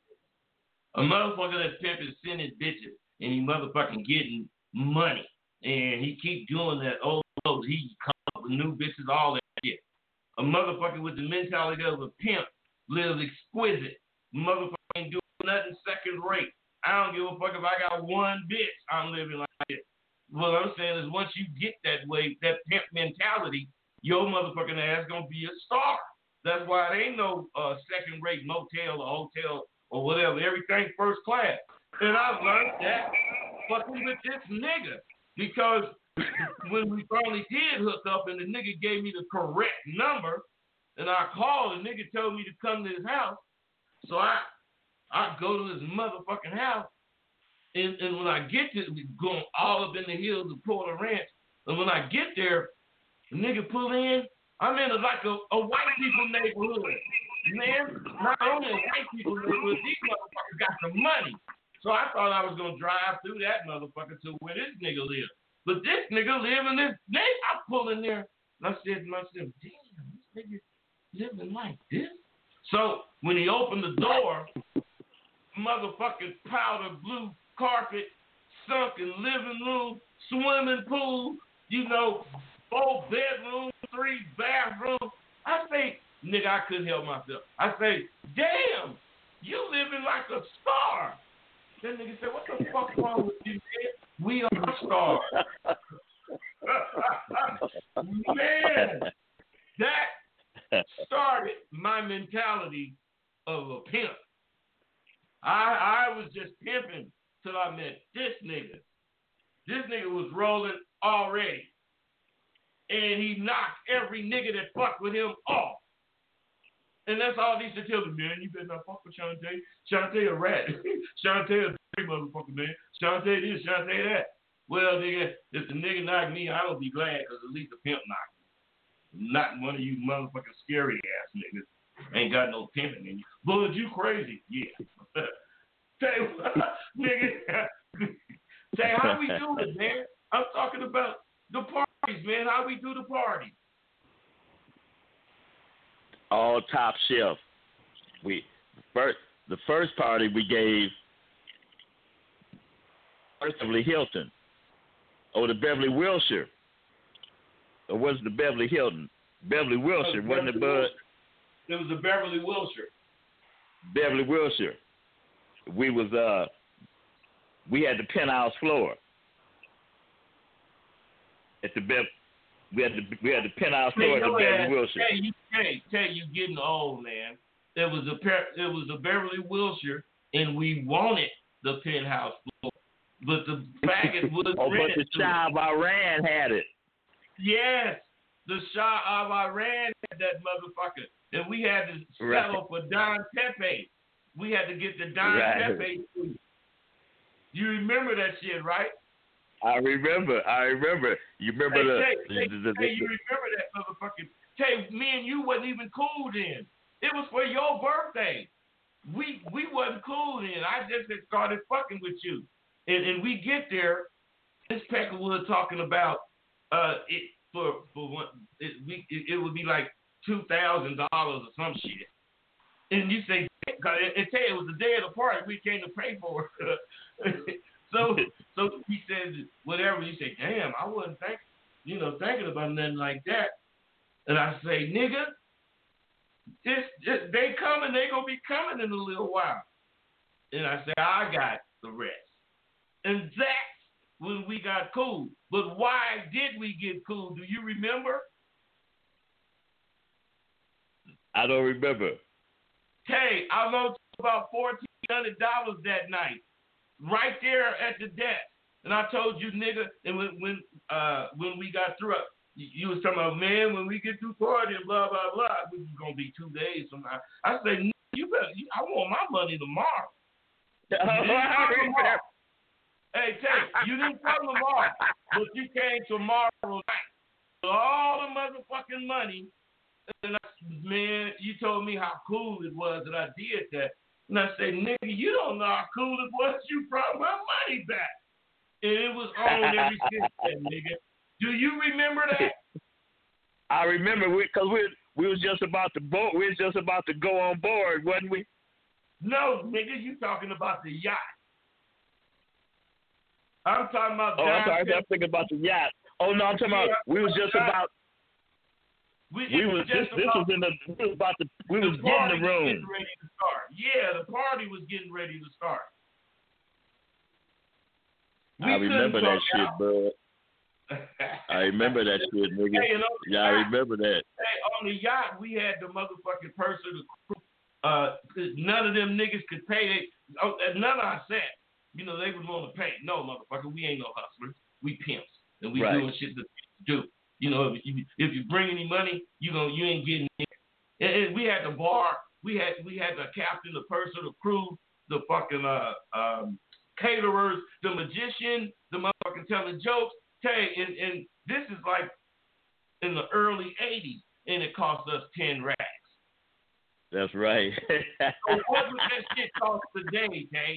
A motherfucker that's pimping is sending bitches, and he motherfucking getting money. And he keep doing that. Oh, oh he come up with new bitches, all that shit. A motherfucker with the mentality of a pimp lives exquisite. Motherfucker ain't doing nothing second rate. I don't give a fuck if I got one bitch, I'm living like this. What I'm saying is once you get that way, that pimp mentality, your motherfucking ass gonna be a star. That's why there ain't no uh, second rate motel or hotel or whatever. Everything first class. And I learned that fucking with this nigga. Because when we finally did hook up and the nigga gave me the correct number and I called, the nigga told me to come to his house. So I I go to his motherfucking house, and, and when I get to going all up in the hills of Porter Ranch, and when I get there, the nigga pull in, I'm in a, like a, a white people neighborhood. Man, not only a white people neighborhood, these motherfuckers got some money. So I thought I was going to drive through that motherfucker to where this nigga lives. But this nigga live in this neighborhood. I pull in there, and I said to myself, damn, this nigga living like this? So when he opened the door, motherfucking powder blue carpet, sunken living room, swimming pool, you know, four bedrooms, three bathrooms. I say, nigga, I couldn't help myself. I say, damn, you living like a star. That nigga said, what the fuck wrong with you, man? We are stars. Man, that started my mentality of a pimp. I I was just pimping till I met this nigga. This nigga was rolling already. and he knocked every nigga that fucked with him off. And that's all they used to tell me, man. You better not fuck with Shantae. Shantae a rat. Shantae a dirty motherfucker, man. Shantae this, Shantae that. Well, nigga, if the nigga knock me, I don't be glad because at least the pimp knocked me. Not one of you motherfucking scary ass niggas. Ain't got no pimping in you. Bud, you crazy? Yeah. Say, nigga. Say, how we do it, man? I'm talking about the parties, man. How we do the party? All top shelf. We first the first party we gave Beverly Hilton. Or the Beverly Wilshire. Or was it the Beverly Hilton? Beverly Wilshire, it was wasn't it, Bud? It was the Beverly Wilshire. Beverly Wilshire. We was uh we had the penthouse floor. At the Bev we had the we had the penthouse floor at the Beverly Wilshire. Hey, you hey, tell you getting old, man. It was a it was a Beverly Wilshire and we wanted the penthouse floor. But the faggot was oh, but the Shah of Iran had it. Yes, the Shah of Iran had that motherfucker, and we had to settle right. for Don Pepe. We had to get the Don right. Pepe. You remember that shit, right? I remember. I remember. You remember hey, the, Tay, the, hey, the, the, hey, you remember that motherfucking? Tay, me and you wasn't even cool then. It was for your birthday. We we wasn't cool then. I just had started fucking with you. And, and we get there, this Peckerwood talking about uh it for for one it we it, it would be like two thousand dollars or some shit. And you say, cause it, it, it was the day of the party, we came to pay for it. so so he said whatever. You say, damn, I wasn't think you know thinking about nothing like that. And I say, nigga, this, this they coming, they gonna be coming in a little while. And I say, I got the rest. And that's when we got cool. But why did we get cool? Do you remember? I don't remember. Hey, I loaned about fourteen hundred dollars that night, right there at the desk. And I told you, nigga, and when when uh when we got through, you, you was talking about, man, when we get through party and blah blah blah, it's gonna be two days from now. I said, you better, I want my money tomorrow. tomorrow. Hey, Tay, you didn't come tomorrow, but you came tomorrow night with all the motherfucking money. And I, man, you told me how cool it was that I did that. And I said, nigga, you don't know how cool it was. You brought my money back. And it was on every since then, nigga. Do you remember that? I remember because we, we we was just about to boat. We was just about to go on board, wasn't we? No, nigga, you talking about the yacht. I'm talking about. Oh, I'm sorry. I'm thinking about the yacht. Oh no, I'm talking about. We was just about. We, we was just this. This was in the. We was about to. We was getting the room. Getting ready to start. Yeah, the party was getting ready to start. We I remember that shit, out. bud. I remember that shit, nigga. Hey, yeah, I remember that. Hey, on the yacht, we had the motherfucking purser, the crew. Uh, none of them niggas could pay. They, oh, none of our set. You know, they would want to pay. No, motherfucker, we ain't no hustlers. We pimps, and we right. doing shit that do. You know, if you if you bring any money, you know you ain't getting it. And, and we had the bar. We had we had the captain, the purser, the crew, the fucking uh um, caterers, the magician, the motherfucking telling jokes. Hey, and, and this is like in the early eighties, and it cost us ten racks. That's right. So what would that shit cost today, Tay?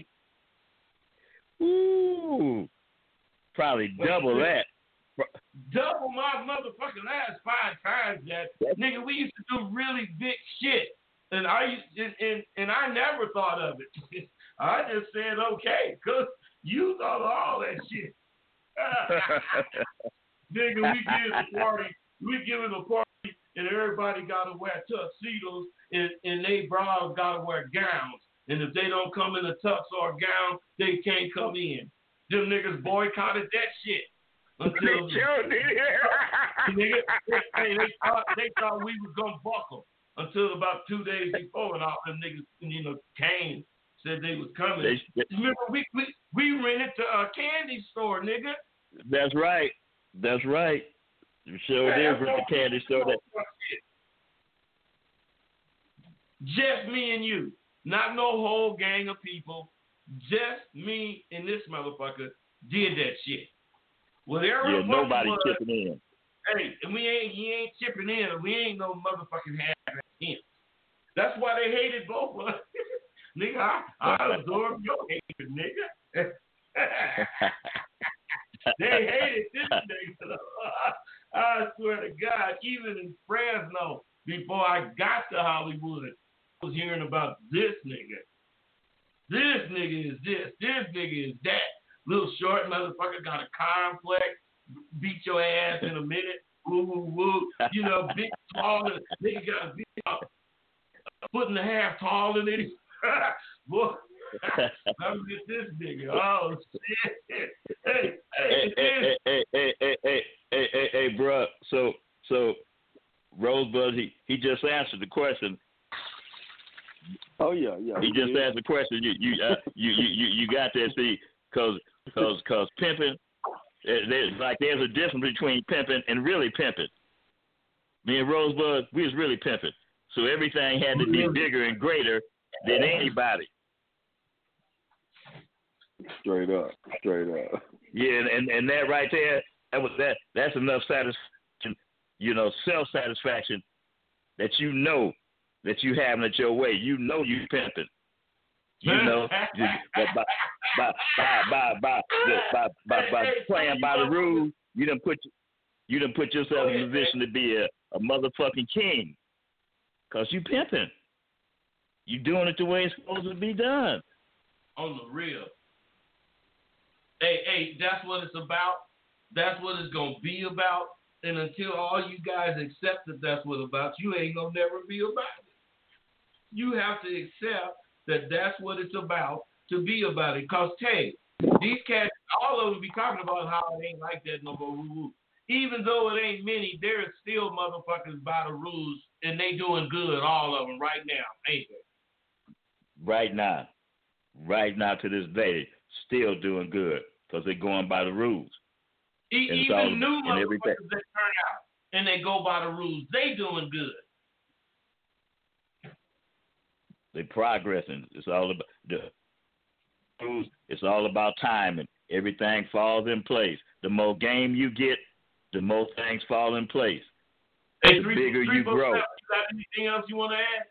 Ooh, probably double that. Double my motherfucking ass five times that. That's Nigga, we used to do really big shit. And I used and, and, and I never thought of it. I just said okay, cause you thought of all that shit. Nigga, we give a party, we giving a party, and everybody gotta wear tuxedos, and, and they bras gotta wear gowns. And if they don't come in a tux or a gown, they can't come in. Them niggas boycotted that shit. Until nigga, hey, they thought they thought we was gonna buckle until about two days before, and all them niggas, you know, came, said they was coming. They, they, Remember, we we we rented to a candy store, nigga. That's right. That's right. Sure did from the candy store. That just me and you, not no whole gang of people. Just me and this motherfucker did that shit. Whatever. Yeah, nobody was, chipping in. Hey, and we ain't he ain't chipping in, and we ain't no motherfucking half in. That's why they hated both of us. Nigga, I, I absorbed your hatred, nigga. They hated this nigga. I swear to God, even in Fresno, before I got to Hollywood, I was hearing about this nigga. This nigga is this. This nigga is that. Little short motherfucker got a complex, beat your ass in a minute. Woo, woo, woo. You know, big, tall. Nigga got a big a foot and a half taller than him. Boy, I'm with this nigga. Oh, shit. Hey, hey, hey, hey, hey, hey, hey, hey, hey, hey, bro. So, so, Rosebud, he, he just answered the question. Oh yeah, yeah. He just yeah. asked the question. You, you, uh, you, you, you, you got that? See, cause, cause, cause pimping. There's like there's a difference between pimping and really pimping. Me and Rosebud, we was really pimping. So everything had to be bigger and greater than anybody. Straight up, straight up. Yeah, and, and, and that right there, that was that. That's enough satisfaction, you know, self satisfaction that you know that you having it your way. You know you pimping. You know, just by by by by by by, by, by playing by the rules, you done put you done put yourself in a position to be a, a motherfucking king. Cause you pimping. You doing it the way it's supposed to be done. On the real. Hey, hey, that's what it's about. That's what it's gonna be about. And until all you guys accept that that's what it's about, you ain't gonna never be about it. You have to accept that that's what it's about to be about it. Cause hey, these cats, all of them be talking about how it ain't like that no more. Woo-woo. Even though it ain't many, there's still motherfuckers by the rules, and they doing good, all of them right now, ain't they? Right now, right now to this day, still doing good because they're going by the rules. E- even all, new motherfuckers that turn out and they go by the rules, they doing good. They progressing. It's all about the rules. It's all about timing. Everything falls in place. The more game you get, the more things fall in place. Hey, the three, bigger three, you four, grow. Seven, you got anything else you want to add?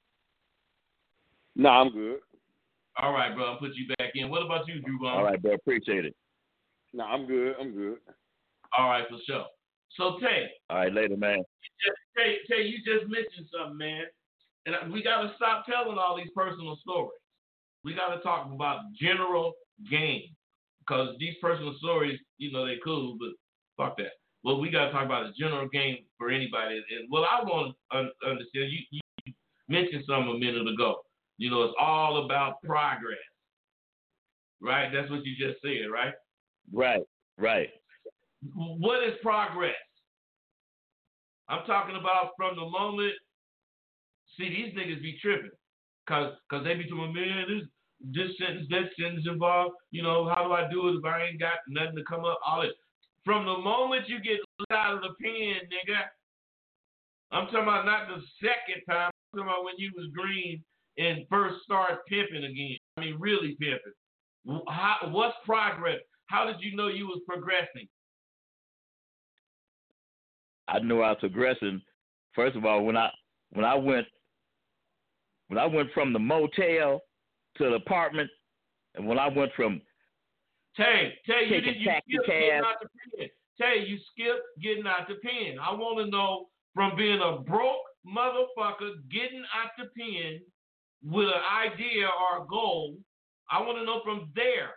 No, I'm good. All right, bro. I'll put you back in. What about you, Drew? All right, bro. Appreciate it. No, I'm good. I'm good. All right, for sure. So, Tay. All right, later, man. Tay, Tay, you just mentioned something, man. And we got to stop telling all these personal stories. We got to talk about general game. Because these personal stories, you know, they cool, but fuck that. What we got to talk about is general game for anybody. And what I want to un- understand, you, you mentioned something a minute ago. You know, it's all about progress. Right? That's what you just said, right? Right, right. What is progress? I'm talking about from the moment. See, these niggas be tripping. Because cause they be doing, man, this, this sentence, that sentence involved. You know, how do I do it if I ain't got nothing to come up? All it. From the moment you get out of the pen, nigga, I'm talking about not the second time. I'm talking about when you was green and first started pimping again. I mean, really pimping. How, what's progress? How did you know you was progressing? I knew I was progressing. First of all, when I when I went when I went from the motel to the apartment, and when I went from Tay, Tay, you did you skip getting cab. out the pen. Tay, you skipped getting out the pen. I want to know from being a broke motherfucker getting out the pen with an idea or a goal. I want to know from there.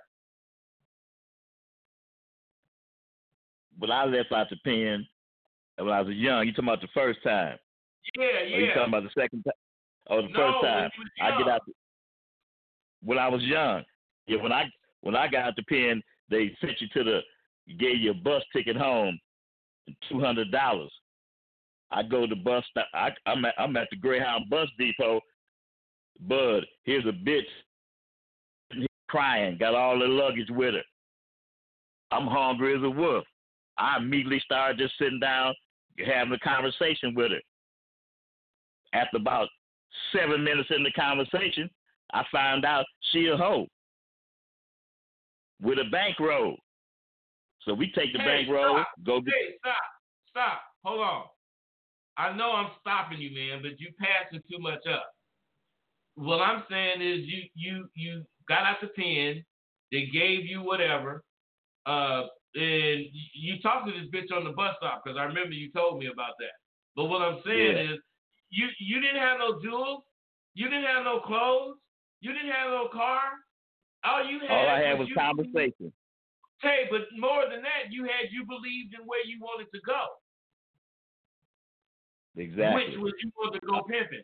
When I left out the pen, when I was young, you talking about the first time? Yeah, yeah. Or you talking about the second time? Oh, the no, first time. I get out the, when I was young. Yeah, when I when I got out the pen, they sent you to the gave you a bus ticket home, two hundred dollars. I go to the bus stop. I, I'm at I'm at the Greyhound bus depot. Bud, here's a bitch crying, got all the luggage with her. I'm hungry as a wolf. I immediately started just sitting down, having a conversation with her. After about seven minutes in the conversation, I found out she a hoe with a bankroll. So we take the hey, bankroll, stop. go get. Hey, stop, stop, hold on. I know I'm stopping you, man, but you passing too much up. What I'm saying is, you you you got out the pen. They gave you whatever, uh, and you talked to this bitch on the bus stop because I remember you told me about that. But what I'm saying Yeah. is, you you didn't have no jewels, you didn't have no clothes, you didn't have no car. All you had, All I had was you, conversation. Hey, but more than that, you had you believed in where you wanted to go. Exactly. Which was you wanted to go pimping.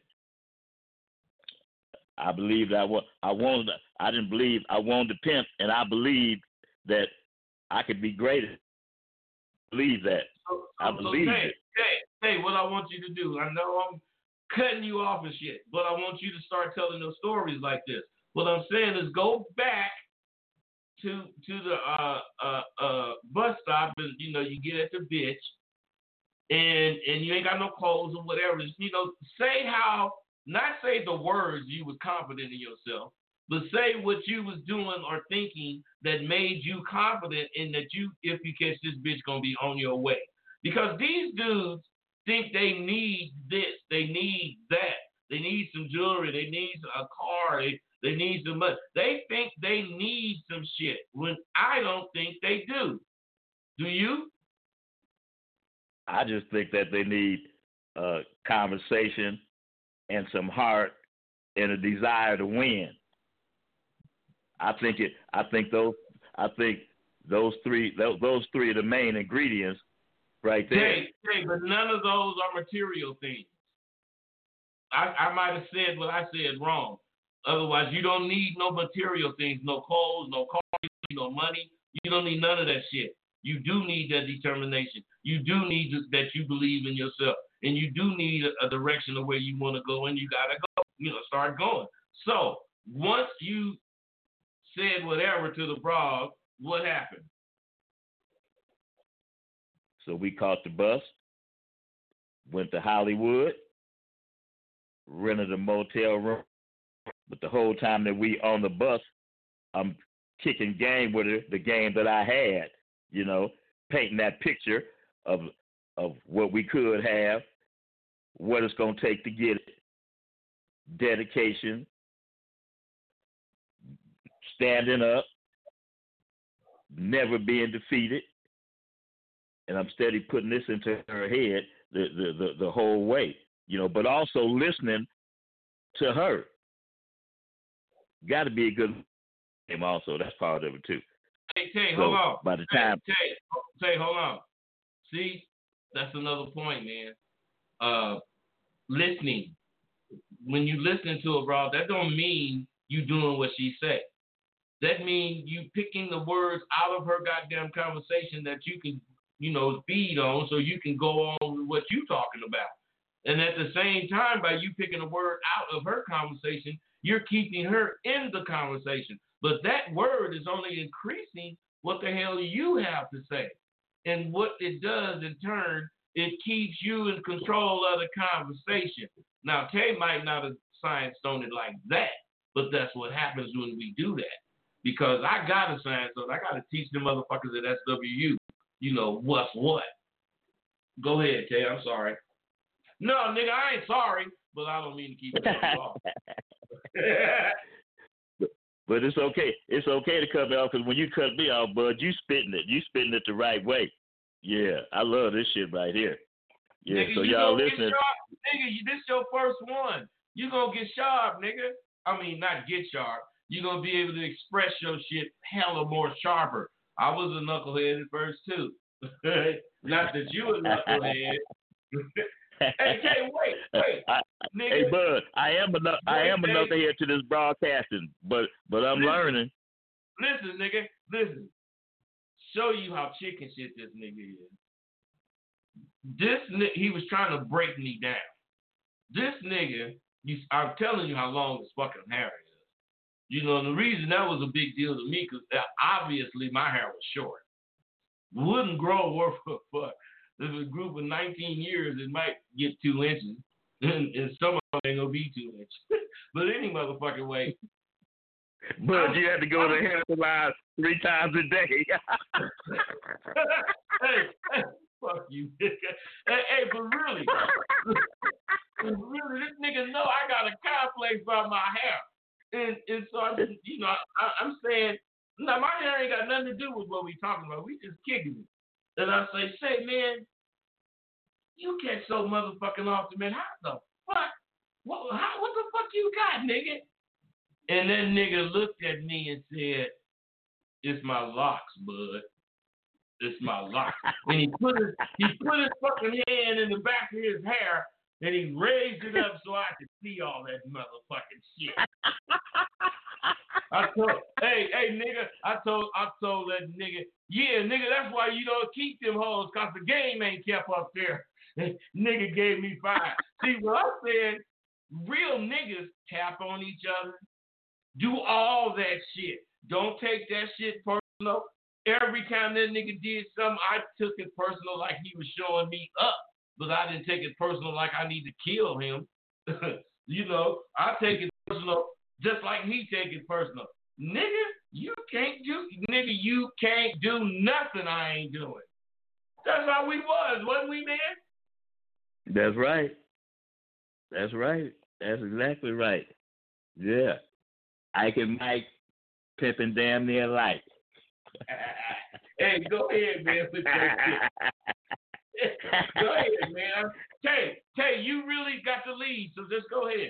I believed I wa- I wanted. I didn't believe I wanted to pimp, and I believed that I could be greater. Believe that. So, I so, believe so, hey, it. hey, hey, what I want you to do, I know I'm cutting you off and shit, but I want you to start telling those stories like this. What I'm saying is go back to to the uh, uh, uh, bus stop, and you know you get at the bitch, and and you ain't got no clothes or whatever. You know, say how, not say the words you was confident in yourself, but say what you was doing or thinking that made you confident in that you, if you catch this bitch, gonna be on your way. Because these dudes think they need this, they need that, they need some jewelry, they need a car, they, they need some money. They think they need some shit when I don't think they do. Do you? I just think that they need uh, conversation and some heart and a desire to win. I think it. I think those. I think those three. Those, those three are the main ingredients, right there. Hey, hey, but none of those are material things. I, I might have said what I said wrong. Otherwise, you don't need no material things, no clothes, no cars, no money. You don't need none of that shit. You do need that determination. You do need to, that you believe in yourself, and you do need a, a direction of where you want to go, and you gotta go. You know, start going. So once you said whatever to the broad, what happened? So we caught the bus, went to Hollywood, rented a motel room. But the whole time that we on the bus, I'm kicking game with her, the game that I had, you know, painting that picture of of what we could have, what it's going to take to get it, dedication, standing up, never being defeated. And I'm steady putting this into her head the, the, the, the whole way, you know, but also listening to her. Got to be a good game also. That's part of it too. Hey, Tay, so hold on. By the time, Tay, Tay, Tay, hold on. See, that's another point, man. Uh, listening. When you listen to her, bro, that don't mean you doing what she say. That means you picking the words out of her goddamn conversation that you can, you know, feed on, so you can go on with what you talking about. And at the same time, by you picking a word out of her conversation, you're keeping her in the conversation. But that word is only increasing what the hell you have to say. And what it does in turn, it keeps you in control of the conversation. Now, Tay might not have science on it like that, but that's what happens when we do that. Because I got a science on it. I got to teach them motherfuckers at S W U, you know, what's what. Go ahead, Tay. I'm sorry. No, nigga, I ain't sorry, but I don't mean to keep it off. but, but it's okay. It's okay to cut me off, because when you cut me off, bud, you spitting it. You spitting it the right way. Yeah, I love this shit right here. Yeah, nigga, so you y'all gonna listening. Get sharp. Nigga, you, this your first one. You gonna get sharp, nigga. I mean, not get sharp. You gonna be able to express your shit hella more sharper. I was a knucklehead at first too. Not that you a knucklehead. Hey, hey, wait, wait, I, nigga. Hey, bud, I am a I am a Hey, knucklehead to this broadcasting, but but I'm listen, learning. Listen, nigga, listen. Show you how chicken shit this nigga is. This nigga, he was trying to break me down. This nigga, you, I'm telling you how long his fucking hair is. You know, and the reason that was a big deal to me, because obviously my hair was short. wouldn't grow worth a fuck. There's a group of nineteen years, it might get two inches, and, and some of them ain't gonna be two inches. But any motherfucking way. But you had to go to the hair salon three times a day. hey, hey, fuck you. hey, hey, but really, really, this nigga know I got a complex about my hair. And, and so, I'm, you know, I, I'm saying, no, my hair ain't got nothing to do with what we talking about. We just kicking it. And I say, say, man, you catch so motherfucking often, man. How the fuck? What, how, what the fuck you got, nigga? And that nigga looked at me and said, it's my locks, bud. It's my locks. And he put his he put his fucking hand in the back of his hair and he raised it up so I could see all that motherfucking shit. I told, hey, hey, nigga, I told I told that nigga, yeah, nigga, that's why you don't keep them hoes, cause the game ain't kept up there. Nigga gave me five. See what I'm saying? Real niggas tap on each other. Do all that shit. Don't take that shit personal. Every time that nigga did something, I took it personal like he was showing me up. But I didn't take it personal like I need to kill him. You know, I take it personal just like he take it personal. Nigga, you can't do, nigga, you can't do nothing I ain't doing. That's how we was, wasn't we, man? That's right. That's right. That's exactly right. Yeah. Ike and Mike pimping damn near like. Hey, go ahead, man. With that shit. Go ahead, man. Tay, Tay, you really got the lead, so just go ahead.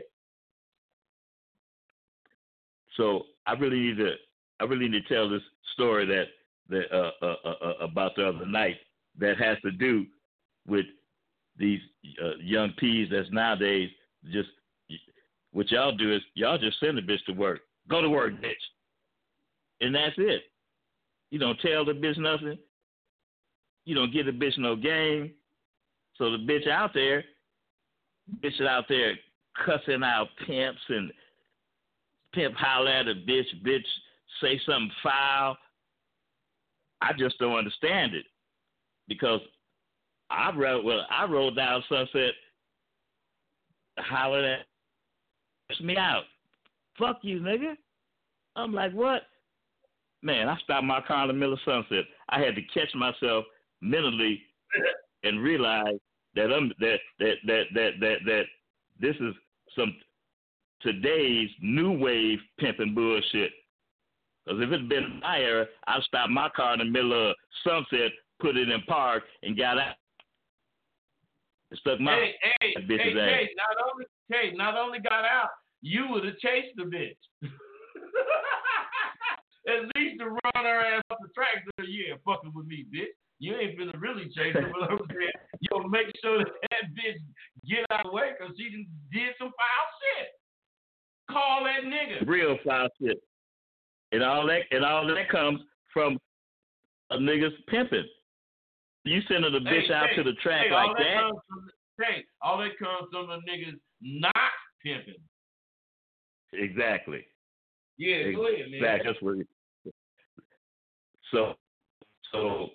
So I really need to, I really need to tell this story that that uh, uh, uh, about the other night that has to do with these uh, young peas that's nowadays just. What y'all do is y'all just send the bitch to work. Go to work, bitch. And that's it. You don't tell the bitch nothing. You don't give the bitch no game. So the bitch out there, bitch out there cussing out pimps and pimp holler at a bitch, bitch say something foul. I just don't understand it. Because I rode, well, I rode down Sunset, hollered at me out. Fuck you, nigga. I'm like, what? Man, I stopped my car in the middle of Sunset. I had to catch myself mentally and realize that I'm that that that that that that this is some today's new wave pimping bullshit. Because if it's been my era, I'd stop my car in the middle of Sunset, put it in park, and got out. It stuck my hey, hey, bitch's hey, ass. hey, not only hey, not only got out, you would have chased the bitch. At least to run her ass off the track. So, yeah, fucking with me, bitch. You ain't finna really chase her, but I'm saying, yo, make sure that that bitch get out of the way because she did some foul shit. Call that nigga. Real foul shit. And all that and all that comes from a nigga's pimping. You sending the bitch hey, out hey, to the track hey, like all that. that? Comes from, hey, all that comes from the niggas not pimping. Exactly. Yeah, exactly. go ahead, man. That's what it, so, so,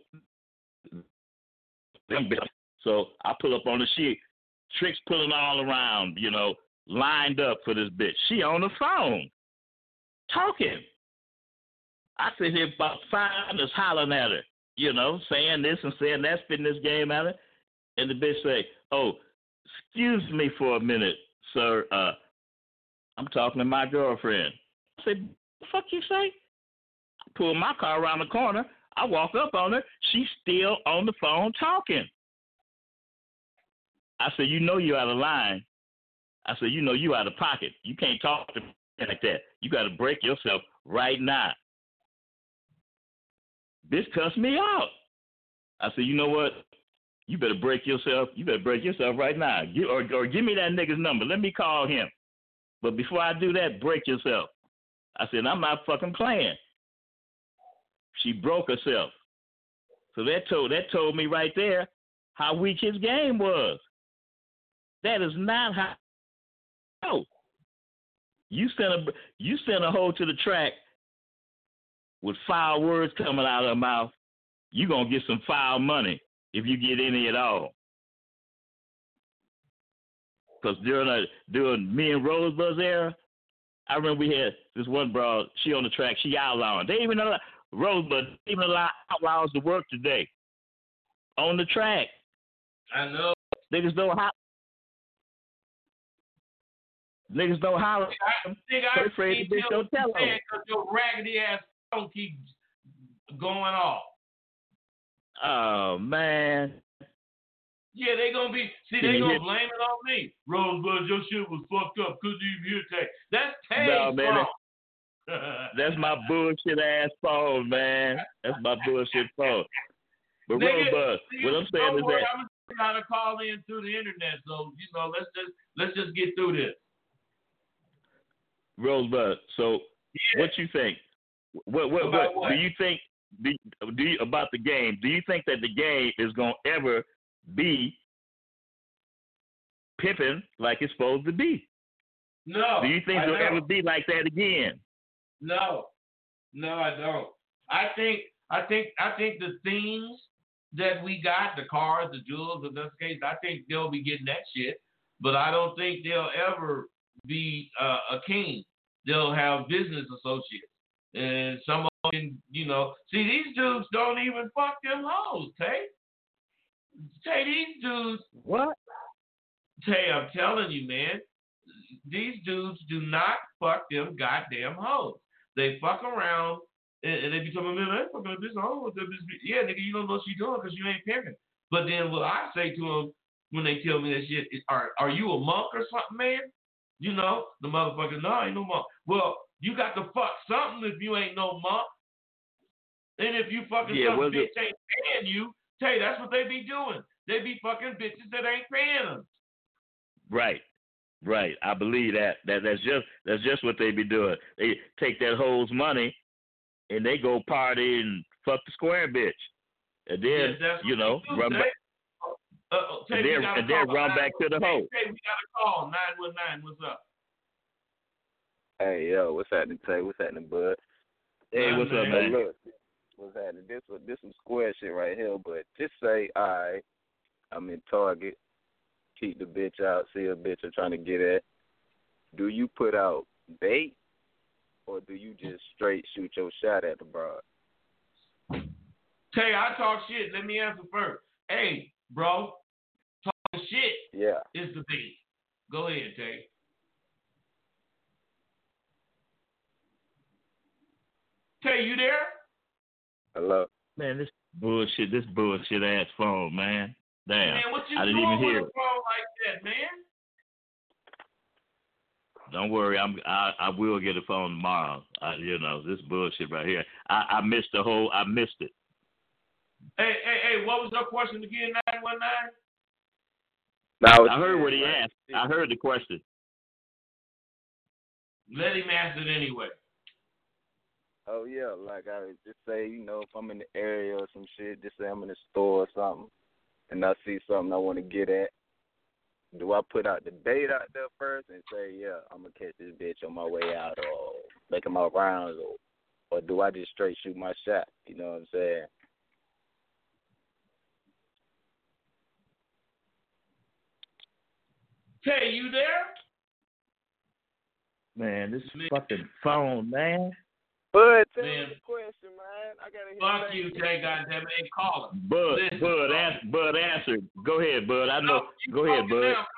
so I pull up on the shit. Tricks pulling all around, you know, lined up for this bitch. She on the phone, talking. I sit here about five minutes hollering at her, you know, saying this and saying that, spitting this game at her. And the bitch say, oh, excuse me for a minute, sir. Uh, I'm talking to my girlfriend. I said, the fuck you say? I pull my car around the corner. I walk up on her. She's still on the phone talking. I said, you know you out of line. I said, you know you out of pocket. You can't talk to me like that. You got to break yourself right now. This cussed me out. I said, you know what? You better break yourself. You better break yourself right now. You, or, or give me that nigga's number. Let me call him. But before I do that, break yourself. I said, I'm not fucking playing. She broke herself. So that told that told me right there how weak his game was. That is not how. No. You sent a you sent a hoe to the track with foul words coming out of her mouth, you're going to get some foul money if you get any at all. Because during, a, during me and Rosebud's era, I remember we had this one broad, she on the track, she outlawing. They even allow, Rosebud even allow outlaws to work today on the track. I know. Niggas don't how. Niggas don't holler. I think I afraid to bitch don't tell them. Because your raggedy ass phone keeps going off. Oh man. Yeah, they gonna be. See, Can they you gonna hear- blame it on me. Rosebud, your shit was fucked up. Couldn't even hear Tay. That's Tay's No, man, fault. That's my bullshit ass phone, man. That's my bullshit phone. But Nigga, Rosebud, see, what I'm saying don't is worry, that I'm gonna try to call in through the internet. So you know, let's just let's just get through this. Rosebud. So, Yeah. what you think? What what About what, what? do you think? Do, do you, about the game? Do you think that the game is gonna ever be pimping like it's supposed to be? No. Do you think I it'll don't. ever be like that again? No, no, I don't. I think, I think, I think the things that we got, the cars, the jewels, in this case, I think they'll be getting that shit. But I don't think they'll ever be uh, a king. They'll have business associates, and some of them, you know, see these dudes don't even fuck them hoes, Tay. Tay, these dudes. What? Tay, I'm telling you, man. These dudes do not fuck them goddamn hoes. They fuck around and, and they become a man. I ain't fucking with this. I don't want this. Yeah, nigga, you don't know what you doing because you ain't pimping. But then what I say to them when they tell me that shit is, are, are you a monk or something, man? You know, the motherfucker, no, I ain't no monk. Well, you got to fuck something if you ain't no monk. And if you fucking Yeah, some was bitch it- ain't paying you, Tay, that's what they be doing. They be fucking bitches that ain't paying them. Right. Right, I believe that. That that's just that's just what they be doing. They take that hoe's money and they go party and fuck the square bitch, and then Yes, that's you what know they do, run Tay. back Uh, uh, Tay, and we then got a and then call. run back to the hoe. Hey, we got a call. nine one nine, what's up? Hey, yo, what's happening, Tay? What's happening, bud? Hey, Nah, what's up, man. man? Hey, look, what's happening? This was this some square shit right here, but just say, all right, I'm in Target, keep the bitch out, see a bitch I'm trying to get at. Do you put out bait, or do you just straight shoot your shot at the broad? Tay, I talk shit. Let me answer first. Hey, bro, talking shit Yeah. is the beat. Go ahead, Tay. Tay, you there? Hello? Man, this bullshit, this bullshit ass phone, man. Damn, Man, what you I didn't doing even hear with it. a phone like that, man? Don't worry, I'm I, I will get a phone tomorrow. I, you know this bullshit right here. I, I missed the whole. I missed it. Hey, hey, hey, what was your question again, nine one nine? Now, I heard what he asked. I heard the question. Let him answer it anyway. Oh, yeah, like I just say, you know, if I'm in the area or some shit, just say I'm in the store or something, and I see something I want to get at. Do I put out the bait out there first and say, yeah, I'm going to catch this bitch on my way out or making my rounds, or, or do I just straight shoot my shot? You know what I'm saying? Tay, you there? Man, this Man. fucking phone, man. Bud, tell Man. me the question, man. I got to hear Fuck that. you, Tay, goddamn it. Hey, call him. Bud, Listen, Bud, bro. answer, Bud, answer. Go ahead, Bud. I know. No, you Go ahead, talking Bud. now.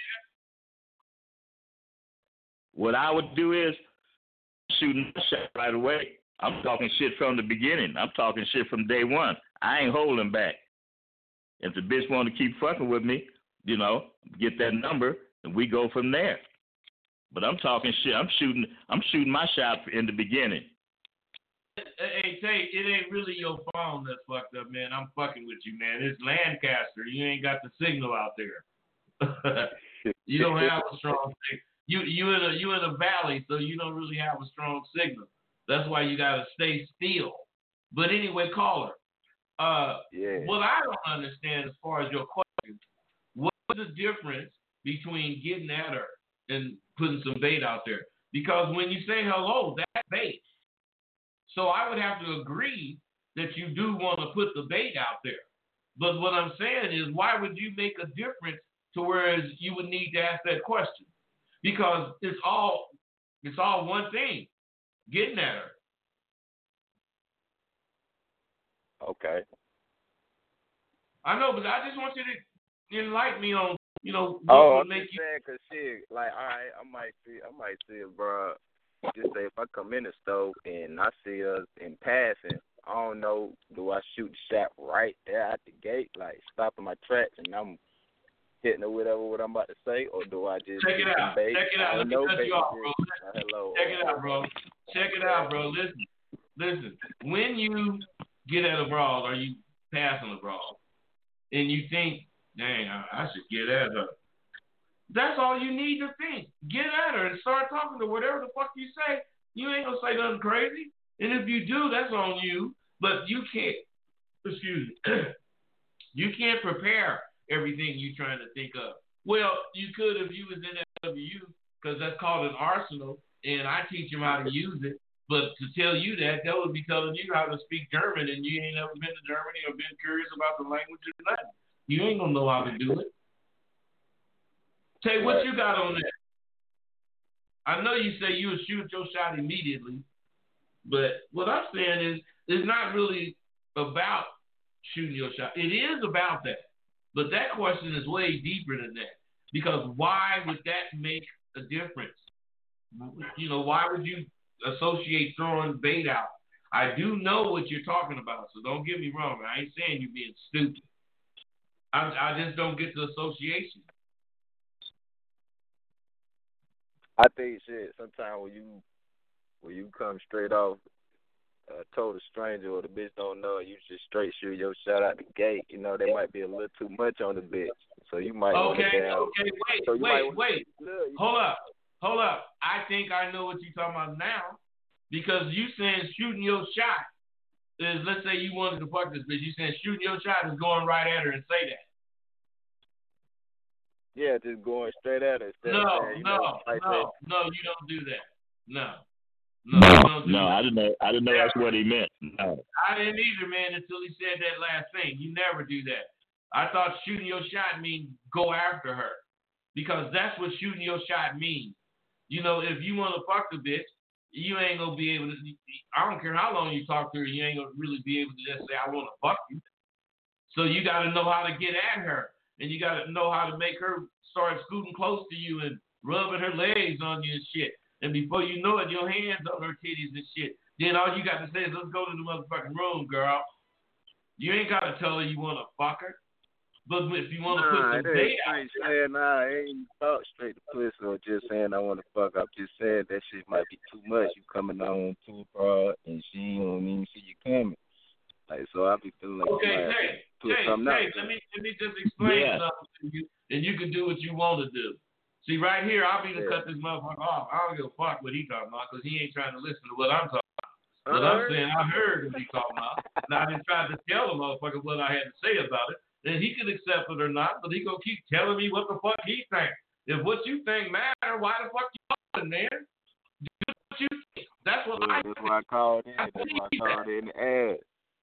What I would do is shooting my shot right away. I'm talking shit from the beginning. I'm talking shit from day one. I ain't holding back. If the bitch want to keep fucking with me, you know, get that number, and we go from there. But I'm talking shit. I'm shooting. I'm shooting my shot in the beginning. Hey, Tay, it ain't really your phone that's fucked up, man. I'm fucking with you, man. It's Lancaster. You ain't got the signal out there. You don't have a strong signal. You you in a you in a valley, so you don't really have a strong signal. That's why you gotta stay still. But anyway, caller. Uh, Yeah. what I don't understand as far as your question, what is the difference between getting at her and putting some bait out there? Because when you say hello, that's bait. So I would have to agree that you do want to put the bait out there. But what I'm saying is, why would you make a difference to whereas you would need to ask that question? Because it's all it's all one thing, getting at her. Okay. I know, but I just want you to enlighten me on, you know, what Oh, would I'm make just you. saying, cause shit, like, all right, I might see, I might see it, bro. Just say if I come in the store and I see us in passing, I don't know, do I shoot the shot right there at the gate, like stopping my tracks and I'm hitting or whatever what I'm about to say, or do I just Check it out. bait? Check it out. Let me know, cut you off, bro. uh, hello. Check it out, bro. Check it out, bro. Listen, listen. When you get at a brawl or you pass on a brawl, and you think, dang, I, I should get at her. That's all you need to think. Get at her and start talking to whatever the fuck you say. You ain't gonna say nothing crazy. And if you do, that's on you. But you can't, excuse me, you can't prepare everything you're trying to think of. Well, you could if you was in F W U, because that's called an arsenal, and I teach them how to use it. But to tell you that, that would be telling you how to speak German, and you ain't never been to Germany or been curious about the language or nothing. You ain't gonna know how to do it. Tay, what you got on that? I know you say you would shoot your shot immediately, but what I'm saying is, it's not really about shooting your shot. It is about that, but that question is way deeper than that. Because why would that make a difference? You know, why would you associate throwing bait out? I do know what you're talking about, so don't get me wrong. I ain't saying you're being stupid. I, I just don't get the association. I think shit. Sometimes when you when you come straight off a total stranger or the bitch don't know, you just straight shoot your shot out the gate. You know, there might be a little too much on the bitch, so you might. Okay, down, okay, wait, so wait, wait. Look, Hold up, hold up. I think I know what you're talking about now, because you saying shooting your shot is, let's say you wanted to fuck this bitch. You saying shooting your shot is going right at her and say that. Yeah, just going straight at her. No, saying, no, know, like no, that. no, you don't do that. No. No, No, you don't do no, that. I didn't know. I didn't know that's what he meant. No. I didn't either, man, until he said that last thing. You never do that. I thought shooting your shot means go after her, because that's what shooting your shot means. You know, if you want to fuck the bitch, you ain't gonna be able to. I don't care how long you talk to her, you ain't gonna really be able to just say I want to fuck you. So you got to know how to get at her, and you got to know how to make her start scooting close to you and rubbing her legs on you and shit. And before you know it, your hands on her titties and shit. Then all you got to say is, let's go to the motherfucking room, girl. You ain't got to tell her you want to fuck her. But if you want to nah, put some bait out ain't saying, nah, I ain't talk straight to pussy or just saying I want to fuck. I'm just saying that shit might be too much. You coming on too broad and she don't even see you coming. Like, so I be feeling like okay, you might Tay, put Tay, something Tay, out. let me, let me just explain Yeah. something to you, and you can do what you want to do. See, right here, I'll be to Yeah. cut this motherfucker off. I don't give a fuck what he talking about, because he ain't trying to listen to what I'm talking about. But Uh-huh. I'm saying I heard what he talking about. Now, I didn't try to tell the motherfucker what I had to say about it. Then he can accept it or not, but he gonna keep telling me what the fuck he think. If what you think matter, why the fuck you talking, man? Do what you think. That's what Yeah, I that's think. why I called in. I That's why I believe called that. in the ad.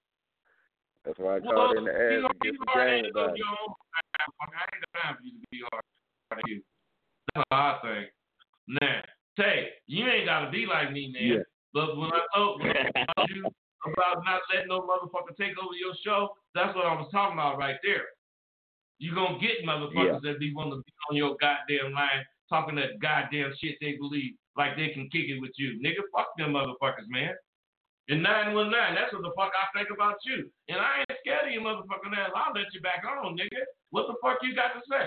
That's why I Well, called in the ad you know, to get you some already game know about it. your own time. I ain't got time for you to be hard on you. That's how I think. Now, Tay, you ain't gotta be like me, man. Yeah. But when I told, when I told you about not letting no motherfucker take over your show, that's what I was talking about right there. You gonna get motherfuckers that be wanting to be on your goddamn line talking that goddamn shit they believe, like they can kick it with you. Nigga, fuck them motherfuckers, man. And nine one nine, that's what the fuck I think about you. And I ain't scared of you motherfucking ass. I'll let you back on, nigga. What the fuck you got to say?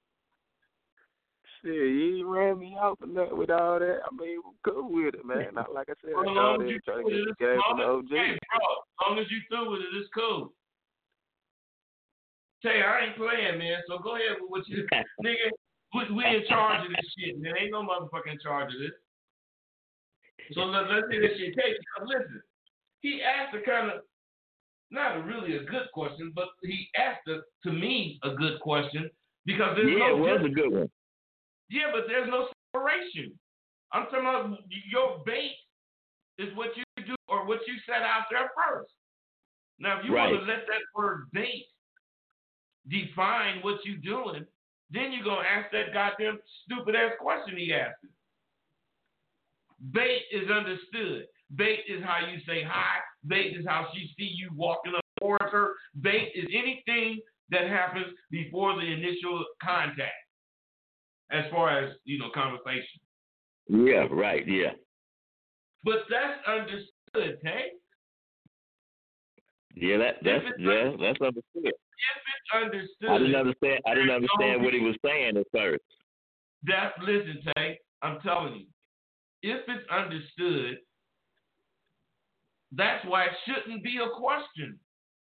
Shit, you ain't ran me out for nothing with all that. I mean, we're cool with it, man. Not like I said, Well, I as called long as in you trying through to with get it, the game as from the long O as, G. hey, bro, as long as you through with it, it's cool. Tay, I ain't playing, man. So go ahead with what you, nigga. We, we in charge of this shit, man. Ain't no motherfucker in charge of this. So let, let's see this shit. Tay, listen. He asked a kind of, not a really a good question, but he asked a, to me a good question because there's Yeah, no it was difference. a good one. Yeah, but there's no separation. I'm talking about your bait is what you do or what you set out there first. Now, if you right. want to let that word bait define what you're doing, then you're going to ask that goddamn stupid-ass question he asked. Bait is understood. Bait is how you say hi. Bait is how she see you walking up towards her. Bait is anything that happens before the initial contact, as far as, you know, conversation. Yeah, right, yeah. But that's understood, Tay. Yeah, that that's yeah, that's understood. If it's understood, I didn't understand. I didn't understand what he was saying at first. That's listen, Tay. I'm telling you, if it's understood, that's why it shouldn't be a question.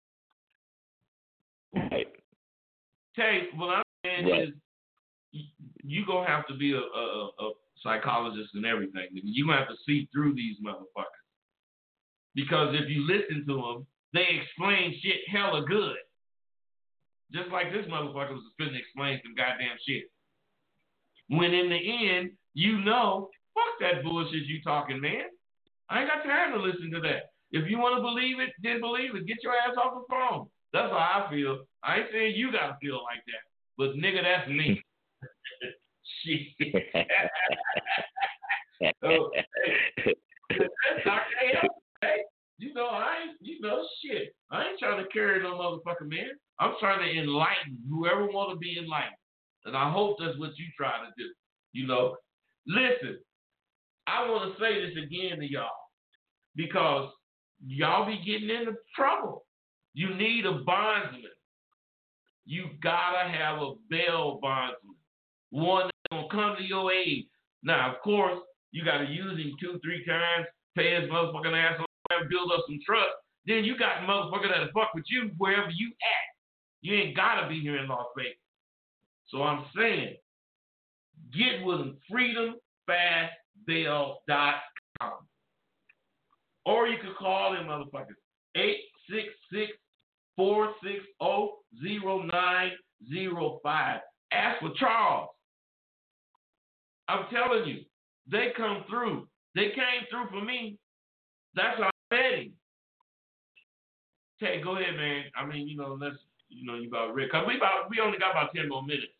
Right. Tay, what I'm saying right. is, you're gonna have to be a, a, a psychologist and everything. You're gonna have to see through these motherfuckers, because if you listen to them, they explain shit hella good. Just like this motherfucker was finna explain some goddamn shit. When in the end, you know, fuck that bullshit you talking, man. I ain't got time to listen to that. If you want to believe it, then believe it. Get your ass off the phone. That's how I feel. I ain't saying you gotta feel like that, but nigga, that's me. Shit. oh, hey, that's not, hey, hey, you know, I ain't, you know, shit. I ain't trying to carry no motherfucker, man. I'm trying to enlighten whoever want to be enlightened. And I hope that's what you try to do. You know, listen, I want to say this again to y'all, because y'all be getting into trouble. You need a bondsman. You gotta have a bail bondsman. One that's gonna come to your aid. Now, of course, you gotta use him two, three times, pay his motherfucking ass and build up some trust. Then you got motherfucker that'll fuck with you wherever you at. You ain't gotta be here in Las Vegas. So I'm saying, get with them, freedom fast bail dot com. Or you can call them motherfuckers, eight six six, four six zero, zero nine zero five. Ask for Charles. I'm telling you, they come through. They came through for me. That's how I'm ready. Okay, go ahead, man. I mean, you know, let's, you know, you about ready. Cause we about, we only got about ten more minutes.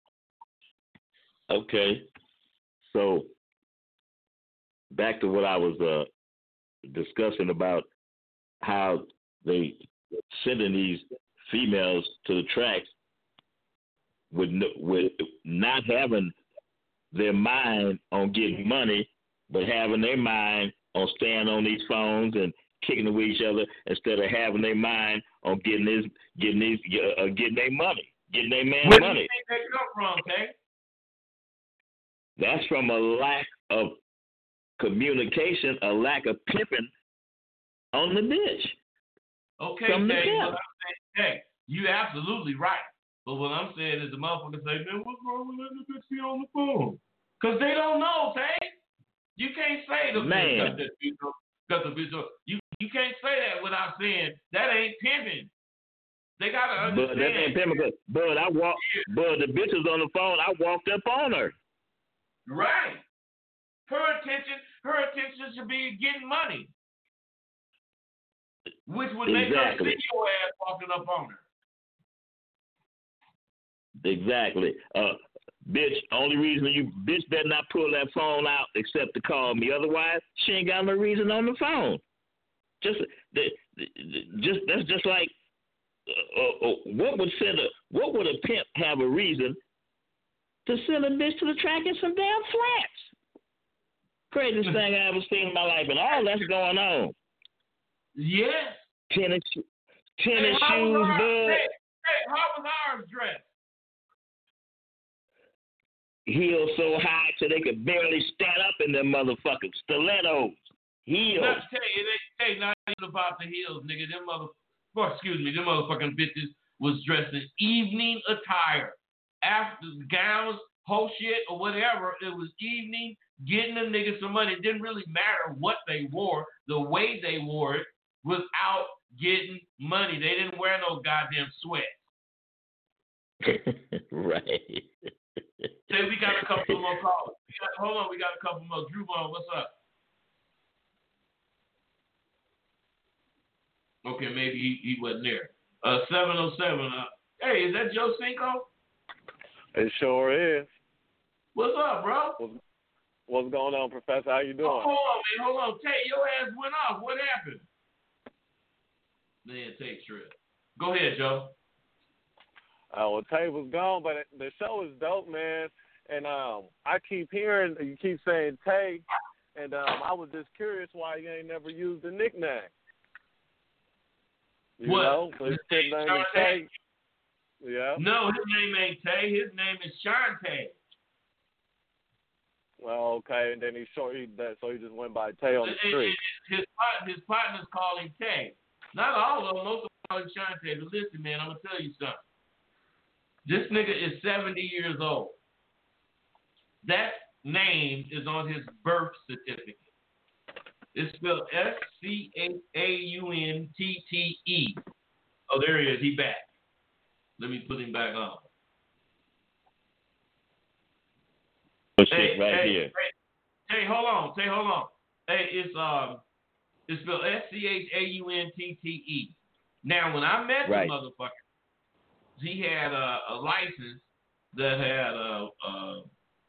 Okay. So back to what I was uh, discussing about how they sending these females to the tracks with with not having their mind on getting money, but having their mind on staying on these phones and kicking it with each other instead of having their mind on getting this, getting these, uh, getting their money, getting their man Where money. Where do you think that come from, Tay? That's from a lack of communication, a lack of pimping on the bitch. Okay, from Tay, the what I'm saying, Tay, you absolutely right. But what I'm saying is the motherfucker say, man, what's wrong with letting the bitch be on the phone? Because they don't know, Tay. You can't say the Man. bitch got that bitch on, got the bitch on. You, you can't say that without saying that ain't pimping. They got to understand. But that ain't pimping. But I walk, yeah. But the bitch was on the phone. I walked up on her. Right. Her attention, her attention should be getting money, which would make exactly. her see your ass walking up on her. Exactly. Uh, bitch, only reason you bitch better not pull that phone out except to call me. Otherwise, she ain't got no reason on the phone. Just, just that's just like uh, uh, what would send a what would a pimp have a reason to send a bitch to the track in some damn flats? Craziest thing I ever seen in my life, and all that's going on. Yes. Tennis, tennis hey, shoes, bud. Hey, hey, how was ours dressed? Heels so high so they could barely stand up in them motherfucking stilettos. Heels. Let's tell you, they say not even about the heels, nigga. Them mother, oh, excuse me, them motherfucking bitches was dressed in evening attire. After the gowns, whole shit or whatever, it was evening, getting them niggas some money. It didn't really matter what they wore, the way they wore it without getting money. They didn't wear no goddamn sweat. Right. Say we got a couple more calls. We got, hold on, we got a couple more. Drew Bone, what's up? Okay, maybe he, he wasn't there. Uh, seven oh seven. Uh, hey, is that Joe Cinco? It sure is. What's up, bro? What's, what's going on, Professor? How you doing? Oh, hold on, man. Hold on. Tay, your ass went off. What happened? Man, take trip. Go ahead, Joe. Uh, well, Tay was gone, but the show is dope, man. And um, I keep hearing you keep saying Tay, and um, I was just curious why you ain't never used the nickname. You what? know, so his name is Tay. Yeah. No, his name ain't Tay. His name is Shante. Well, okay, and then he short he that, so he just went by Tay on the street. His his partners call him Tay. Not all of them. Most of them call him Shante. But listen, man, I'm gonna tell you something. This nigga is seventy years old. That name is on his birth certificate. It's spelled S C H A U N T T E. Oh, there he is. He back. Let me put him back on. Oh, hey, shit, right hey, here. Hey, hey, hold on. Hey, hold on. Hey, it's um, it's spelled S C H A U N T T E. Now, when I met right. the motherfucker, he had a, a license that had a, a,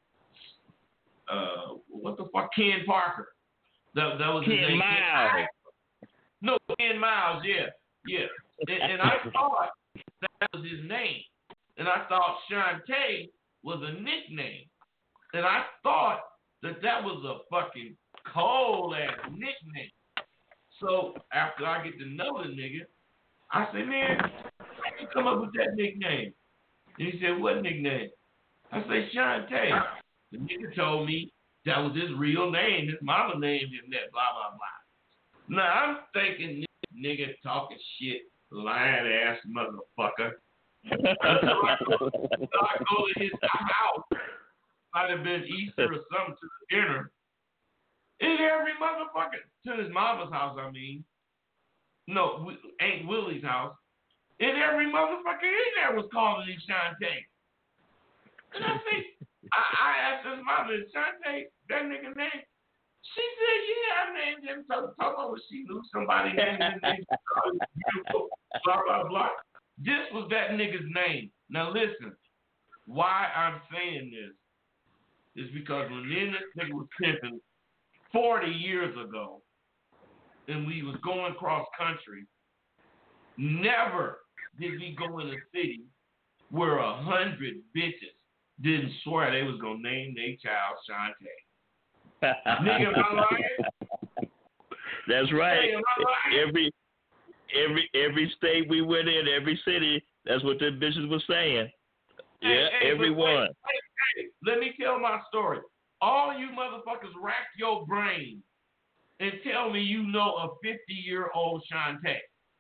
a what the fuck, Ken Parker. That that was his Ken name. Miles. No, Ken Miles. Yeah, yeah. And, and I thought that was his name, and I thought Shante was a nickname, and I thought that that was a fucking cold ass nickname. So after I get to know the nigga, I said, man, how you come up with that nickname? And he said, what nickname? I said, Shante. The nigga told me that was his real name. His mama named him that, blah, blah, blah. Now, I'm thinking this nigga talking shit, lying ass motherfucker. So I, go, so I go to his house. Might have been Easter or something to the dinner. In every motherfucker, to his mama's house, I mean. No, Aunt Willie's house. And every motherfucker in there was calling him Shante. And I said, I, I asked his mama, is Shante that nigga name? She said, yeah, I named him. So, so she knew somebody named his name. Blah, blah, blah. This was that nigga's name. Now listen, why I'm saying this is because when then this nigga was pimping forty years ago, and we was going cross country, never did we go in a city where a hundred bitches didn't swear they was gonna name their child Shante. Nigga, am I lying? That's right. Hey, am I lying? Every every every state we went in, every city, that's what the bitches were saying. Hey, yeah, hey, everyone. Wait, hey, hey, let me tell my story. All you motherfuckers rack your brain and tell me you know a fifty-year-old Shante.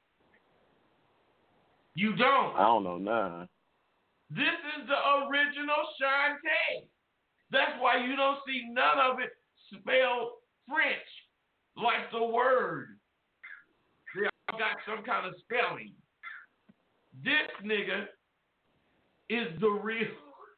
You don't. I don't know none. This is the original Shante. That's why you don't see none of it spelled French like the word. They all got some kind of spelling. This nigga is the real.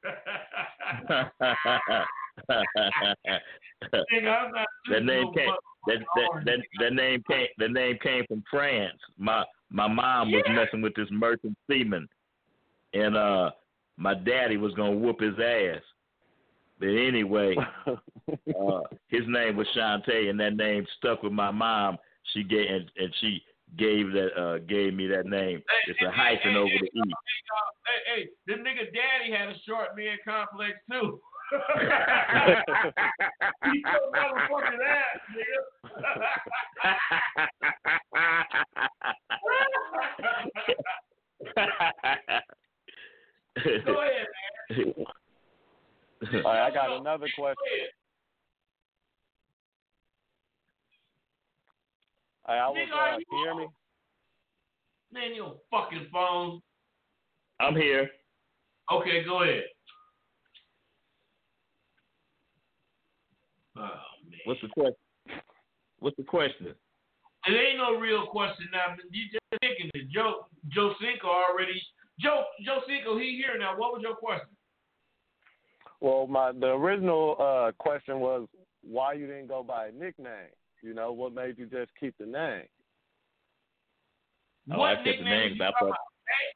Nigga, that name came. That, that that that name came. The name came from France. My my mom was yeah. messing with this merchant seaman, and uh, my daddy was gonna whoop his ass. But anyway, uh, his name was Shante, and that name stuck with my mom. She gave and, and she gave that uh, gave me that name. Hey, it's hey, a hyphen hey, over hey, the E. Hey, hey, this nigga daddy had a short man complex too. He so motherfucking ass, nigga. Go ahead, man. All right, I got another question. All right, I was, uh, can you hear me? Man, your fucking phone. I'm here. Okay, go ahead. Oh, man. What's the question? What's the question? It ain't no real question now. You just thinking it. Joe Joe Cinco already. Joe Joe Cinco, he here now. What was your question? Well, my the original uh, question was why you didn't go by a nickname. You know, what made you just keep the name? Oh, what I said the nickname names. you I talking thought. about?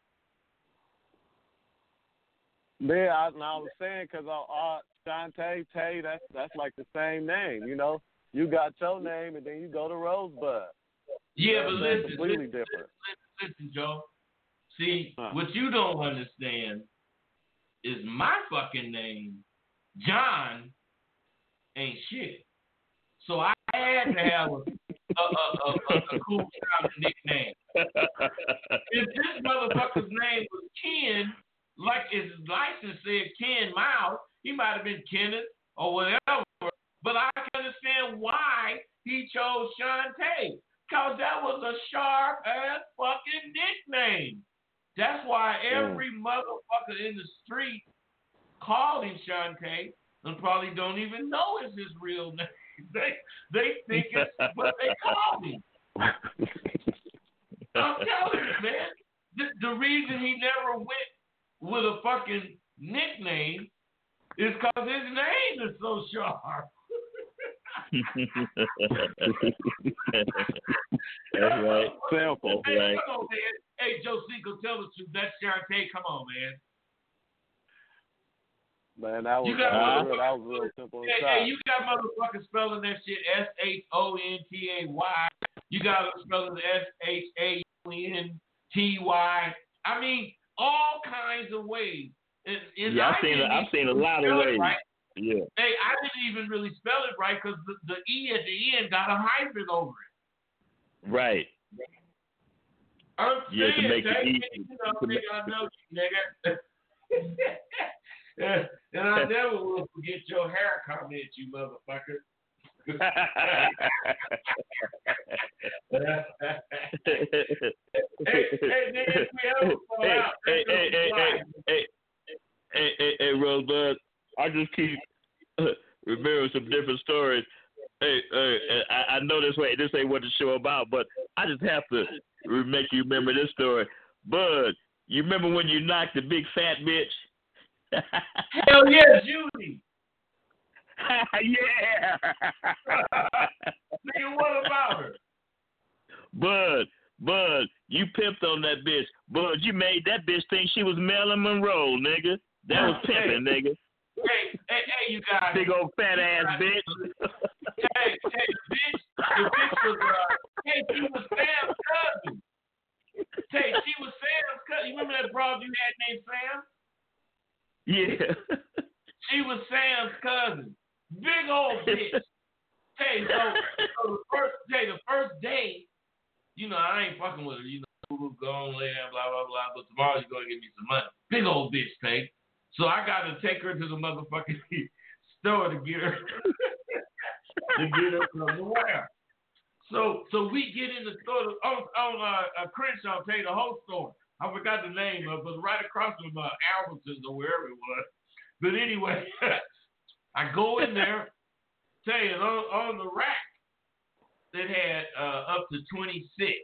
Yeah, I, and I was saying because uh, uh, Shantae, Tay, that's that's like the same name. You know, you got your name and then you go to Rosebud. Yeah, You know, but so it's listen, completely listen, different. listen, listen, Joe. See, Huh. what you don't understand is my fucking name, John, ain't shit. So I had to have a, a, a, a, a cool sounding nickname. If this motherfucker's name was Ken, like his license said Ken Miles, he might have been Kenneth or whatever. But I can understand why he chose Shantae. Because that was a sharp ass fucking nickname. That's why every mm. motherfucker in the street called him Shantae and probably don't even know it's his real name. They they think it's what they call him. I'm telling you, man. The, the reason he never went with a fucking nickname is because his name is so sharp. That's right. Simple. Hey, right. come on, man. Hey, Joe Seco, tell us truth. That's Shantae. Come on, man. Man, that was, you got that was, real, that was real simple. Hey, hey, you got motherfuckers spelling that shit S H O N T A Y. You got them spelling S H A U N T Y. I mean, all kinds of ways. And, and yeah, I've seen, a, I've seen a lot of ways. Right. Yeah. Hey, I didn't even really spell it right because the, the E at the end got a hyphen over it. Right. I'm yeah, saying, to make it easy. You know, nigga, I know you, nigga. and, and I never will forget your hair comment, you motherfucker. hey, hey, nigga, if we ever fall hey, out, hey, hey, hey, hey, hey, hey, hey, hey, Rosebud, I just keep uh, remembering some different stories. Hey, hey, I, I know this way. This ain't what the show about, but I just have to make you remember this story. Bud, you remember when you knocked the big fat bitch? Hell yeah, Judy. yeah. Nigga, what about her? Bud, Bud, you pimped on that bitch. Bud, you made that bitch think she was Marilyn Monroe, nigga. That was pimping, hey. nigga. Hey, hey, hey, you guys. Big old fat ass guys. bitch. hey, hey, the bitch, the bitch was, uh, hey, she was Sam's cousin. Hey, she was Sam's cousin. You remember that broad you had named Sam? Yeah. She was Sam's cousin. Big old bitch. Hey, so, so the first day, the first day, you know, I ain't fucking with her. You know, go on there, blah, blah, blah. But tomorrow you're going to give me some money. Big old bitch, hey. So I got to take her to the motherfucking store to get her, to get her from the wire. So, so we get in the store on, on uh, Crenshaw, tell you the whole store. I forgot the name of it, but right across from uh, Albertsons or wherever it was. But anyway, I go in there, tell you, on, on the rack, that had uh, up to twenty-six.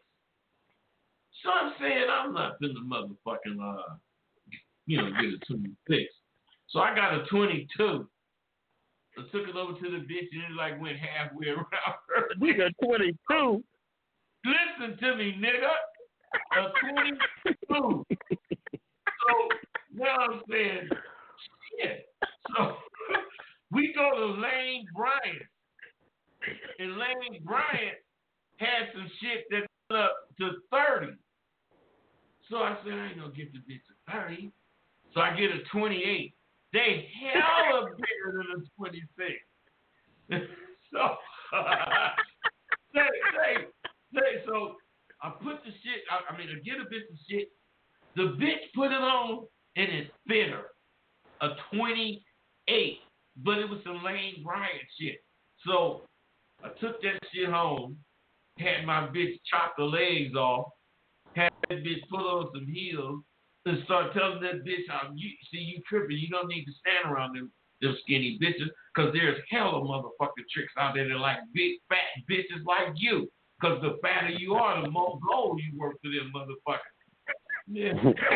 So I'm saying I'm not in the motherfucking, uh, you know, get a twenty-six. So I got a twenty-two. I took it over to the bitch and it like went halfway around her. We got twenty-two. Listen to me, nigga. A twenty-two. So now I'm saying, shit. So we go to Lane Bryant. And Lane Bryant had some shit that went up to thirty. So I said, I ain't gonna get the bitch a thirty. So I get a twenty-eight. They hella bigger than a twenty-six. so, uh, say, say, say, so I put the shit, I, I mean, I get a bitch of shit. The bitch put it on and it fit her. A twenty-eight. But it was some Lane Bryant shit. So I took that shit home, had my bitch chop the legs off, had that bitch put on some heels, and start telling that bitch, how you see you tripping, you don't need to stand around them, them skinny bitches, because there's hella motherfucking tricks out there that like big fat bitches like you. Because the fatter you are, the more gold you work for them motherfuckers. Yeah.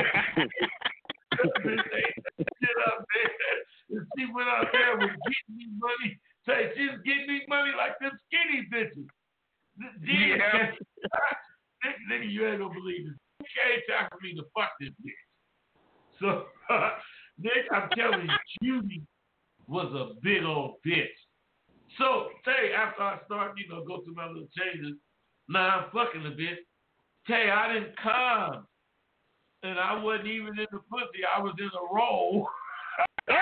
Shit up there. And she went out there with getting me money. Say, she's getting me money like them skinny bitches. Yeah. Nigga, you ain't gonna believe the ain't time for me to fuck this bitch. So, uh, Nick, I'm telling you, Judy was a big old bitch. So, Tay, after I start, you know, go through my little changes, now I'm fucking the bitch. Tay, I didn't come. And I wasn't even in the pussy. I was in a roll. hey,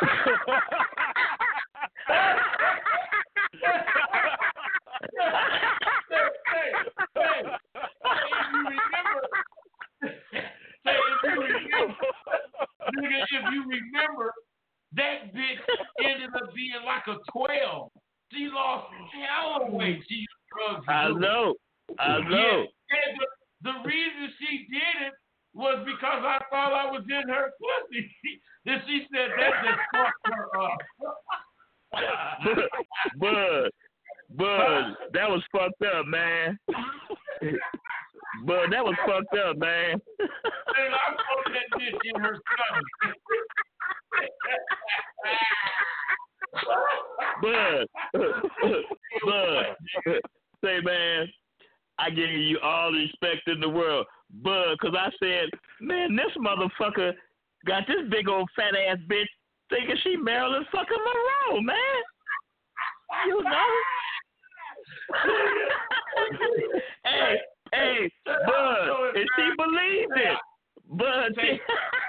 hey, hey, if you remember, hey, if you remember, nigga, if you remember, that bitch ended up being like a twelve. She lost hell of weight. She used drugs. I know. I know. Yeah, and the, the reason she did it was because I thought I was in her pussy. Then she said that just fucked her up. Bud, Bud, that was fucked up, man. Bud, that was fucked up, man. And I put that bitch in her stomach. Bud, Bud, say, man, I give you all the respect in the world. Bud, because I said, man, this motherfucker got this big old fat ass bitch thinking she Marilyn fucking Monroe, man. You know? hey, hey, Bud, and she believed it. Bud, say,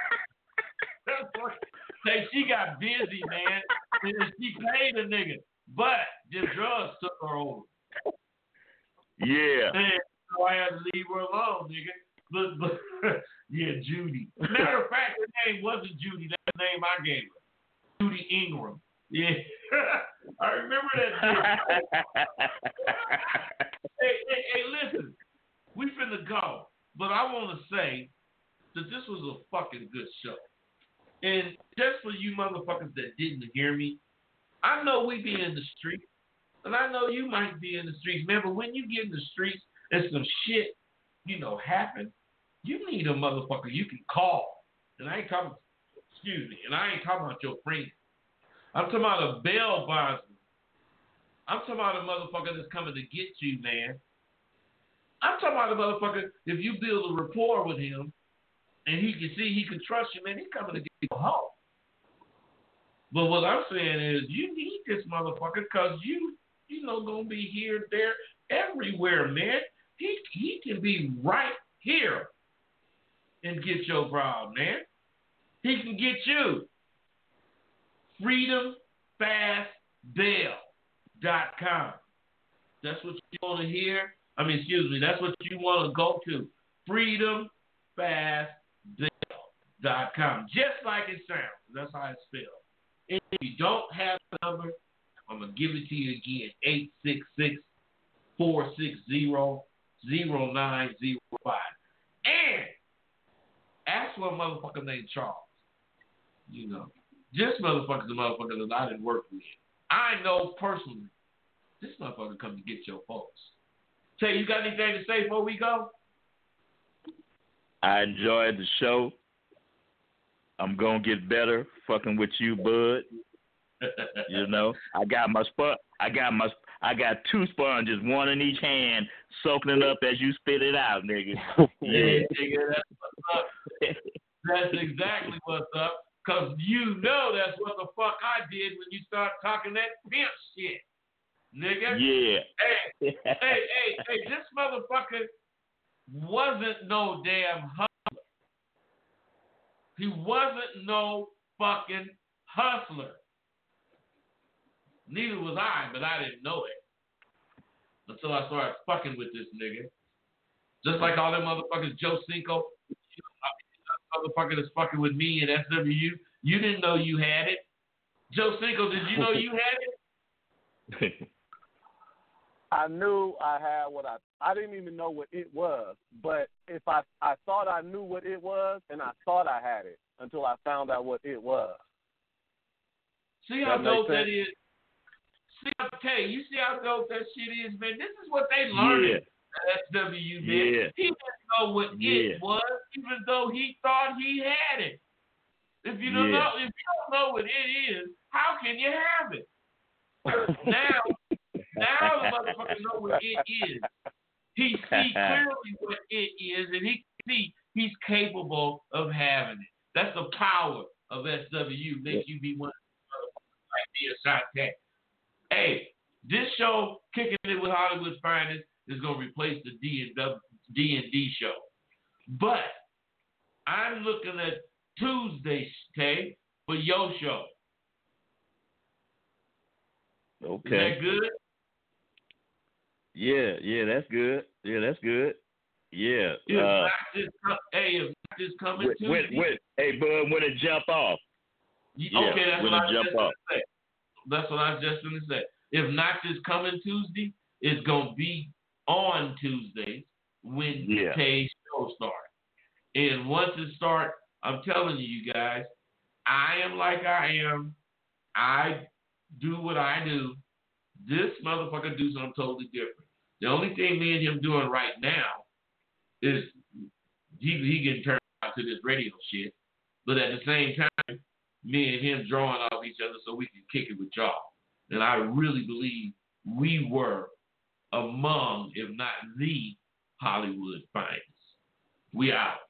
say she got busy, man, and she paid a nigga, but the drugs took her over. Yeah. And so I had to leave her alone, nigga. But, but yeah, Judy. Matter of fact, her name wasn't Judy. That's the name I gave her. Judy Ingram. Yeah. I remember that. hey, hey, hey, listen. We finna go. But I want to say that this was a fucking good show. And just for you motherfuckers that didn't hear me, I know we be in the streets. And I know you might be in the streets. Remember, when you get in the streets and some shit, you know, happen, you need a motherfucker you can call. And I ain't talking, excuse me, and I ain't talking about your friend. I'm talking about a bail bondsman. I'm talking about a motherfucker that's coming to get you, man. I'm talking about a motherfucker, if you build a rapport with him and he can see he can trust you, man, he's coming to get you home. But what I'm saying is you need this motherfucker because you, you know, going to be here, there, everywhere, man. He he can be right here and get your problem, man. He can get you. freedom fast bail dot com. That's what you want to hear. I mean, excuse me, that's what you want to go to. freedom fast bail dot com. Just like it sounds. That's how it's spelled. If you don't have the number, I'm going to give it to you again. eight six six, four six zero, zero nine zero five. And ask for a motherfucker named Charles. You know, this motherfucker's a motherfucker that I didn't work with. I know personally, this motherfucker come to get your folks. Tay, you got anything to say before we go? I enjoyed the show. I'm gonna get better fucking with you, Bud. You know, I got my spot. I got my. I got two sponges, one in each hand, soaking it up as you spit it out, nigga. Yeah, nigga, that's what's up. That's exactly what's up. Cause you know that's what the fuck I did when you start talking that pimp shit, nigga. Yeah. Hey, hey, hey, hey, this motherfucker wasn't no damn hustler. He wasn't no fucking hustler. Neither was I, but I didn't know it until I started fucking with this nigga. Just like all them motherfuckers, Joe Cinco, you know, motherfucker that's fucking with me and S W U. You didn't know you had it. Joe Cinco, did you know you had it? I knew I had what I I didn't even know what it was, but if I I thought I knew what it was, and I thought I had it until I found out what it was. See how dope that is. See how okay, you see how dope that shit is, man. This is what they learned yeah. at S W, man. Yeah. He didn't know what yeah. it was, even though he thought he had it. If you don't yeah. know, if you don't know what it is, how can you have it? now, now the motherfucker know what it is. He see clearly what it is, and he can see he's capable of having it. That's the power of S W. Makes you be one of the like me or Shantae. Hey, this show, Kicking It with Hollywood's Finest, is going to replace the D and D show. But I'm looking at Tuesday, Tay, for your show. Okay. Is that good? Yeah, yeah, that's good. Yeah, that's good. Yeah. If uh, not just, hey, if not just coming when, Tuesday. when, when, hey, bud, when it jump off. Yeah, Yeah, okay, that's when what it I was jump just going off. to say. That's what I was just going to say. If not this coming Tuesday, it's going to be on Tuesdays when Yeah. Tay's show starts. And once it starts, I'm telling you, you guys, I am like I am. I do what I do. This motherfucker do something totally different. The only thing me and him doing right now is he he getting turned out to this radio shit. But at the same time, me and him drawing off each other so we can kick it with y'all. And I really believe we were among, if not the, Hollywood finest. We out.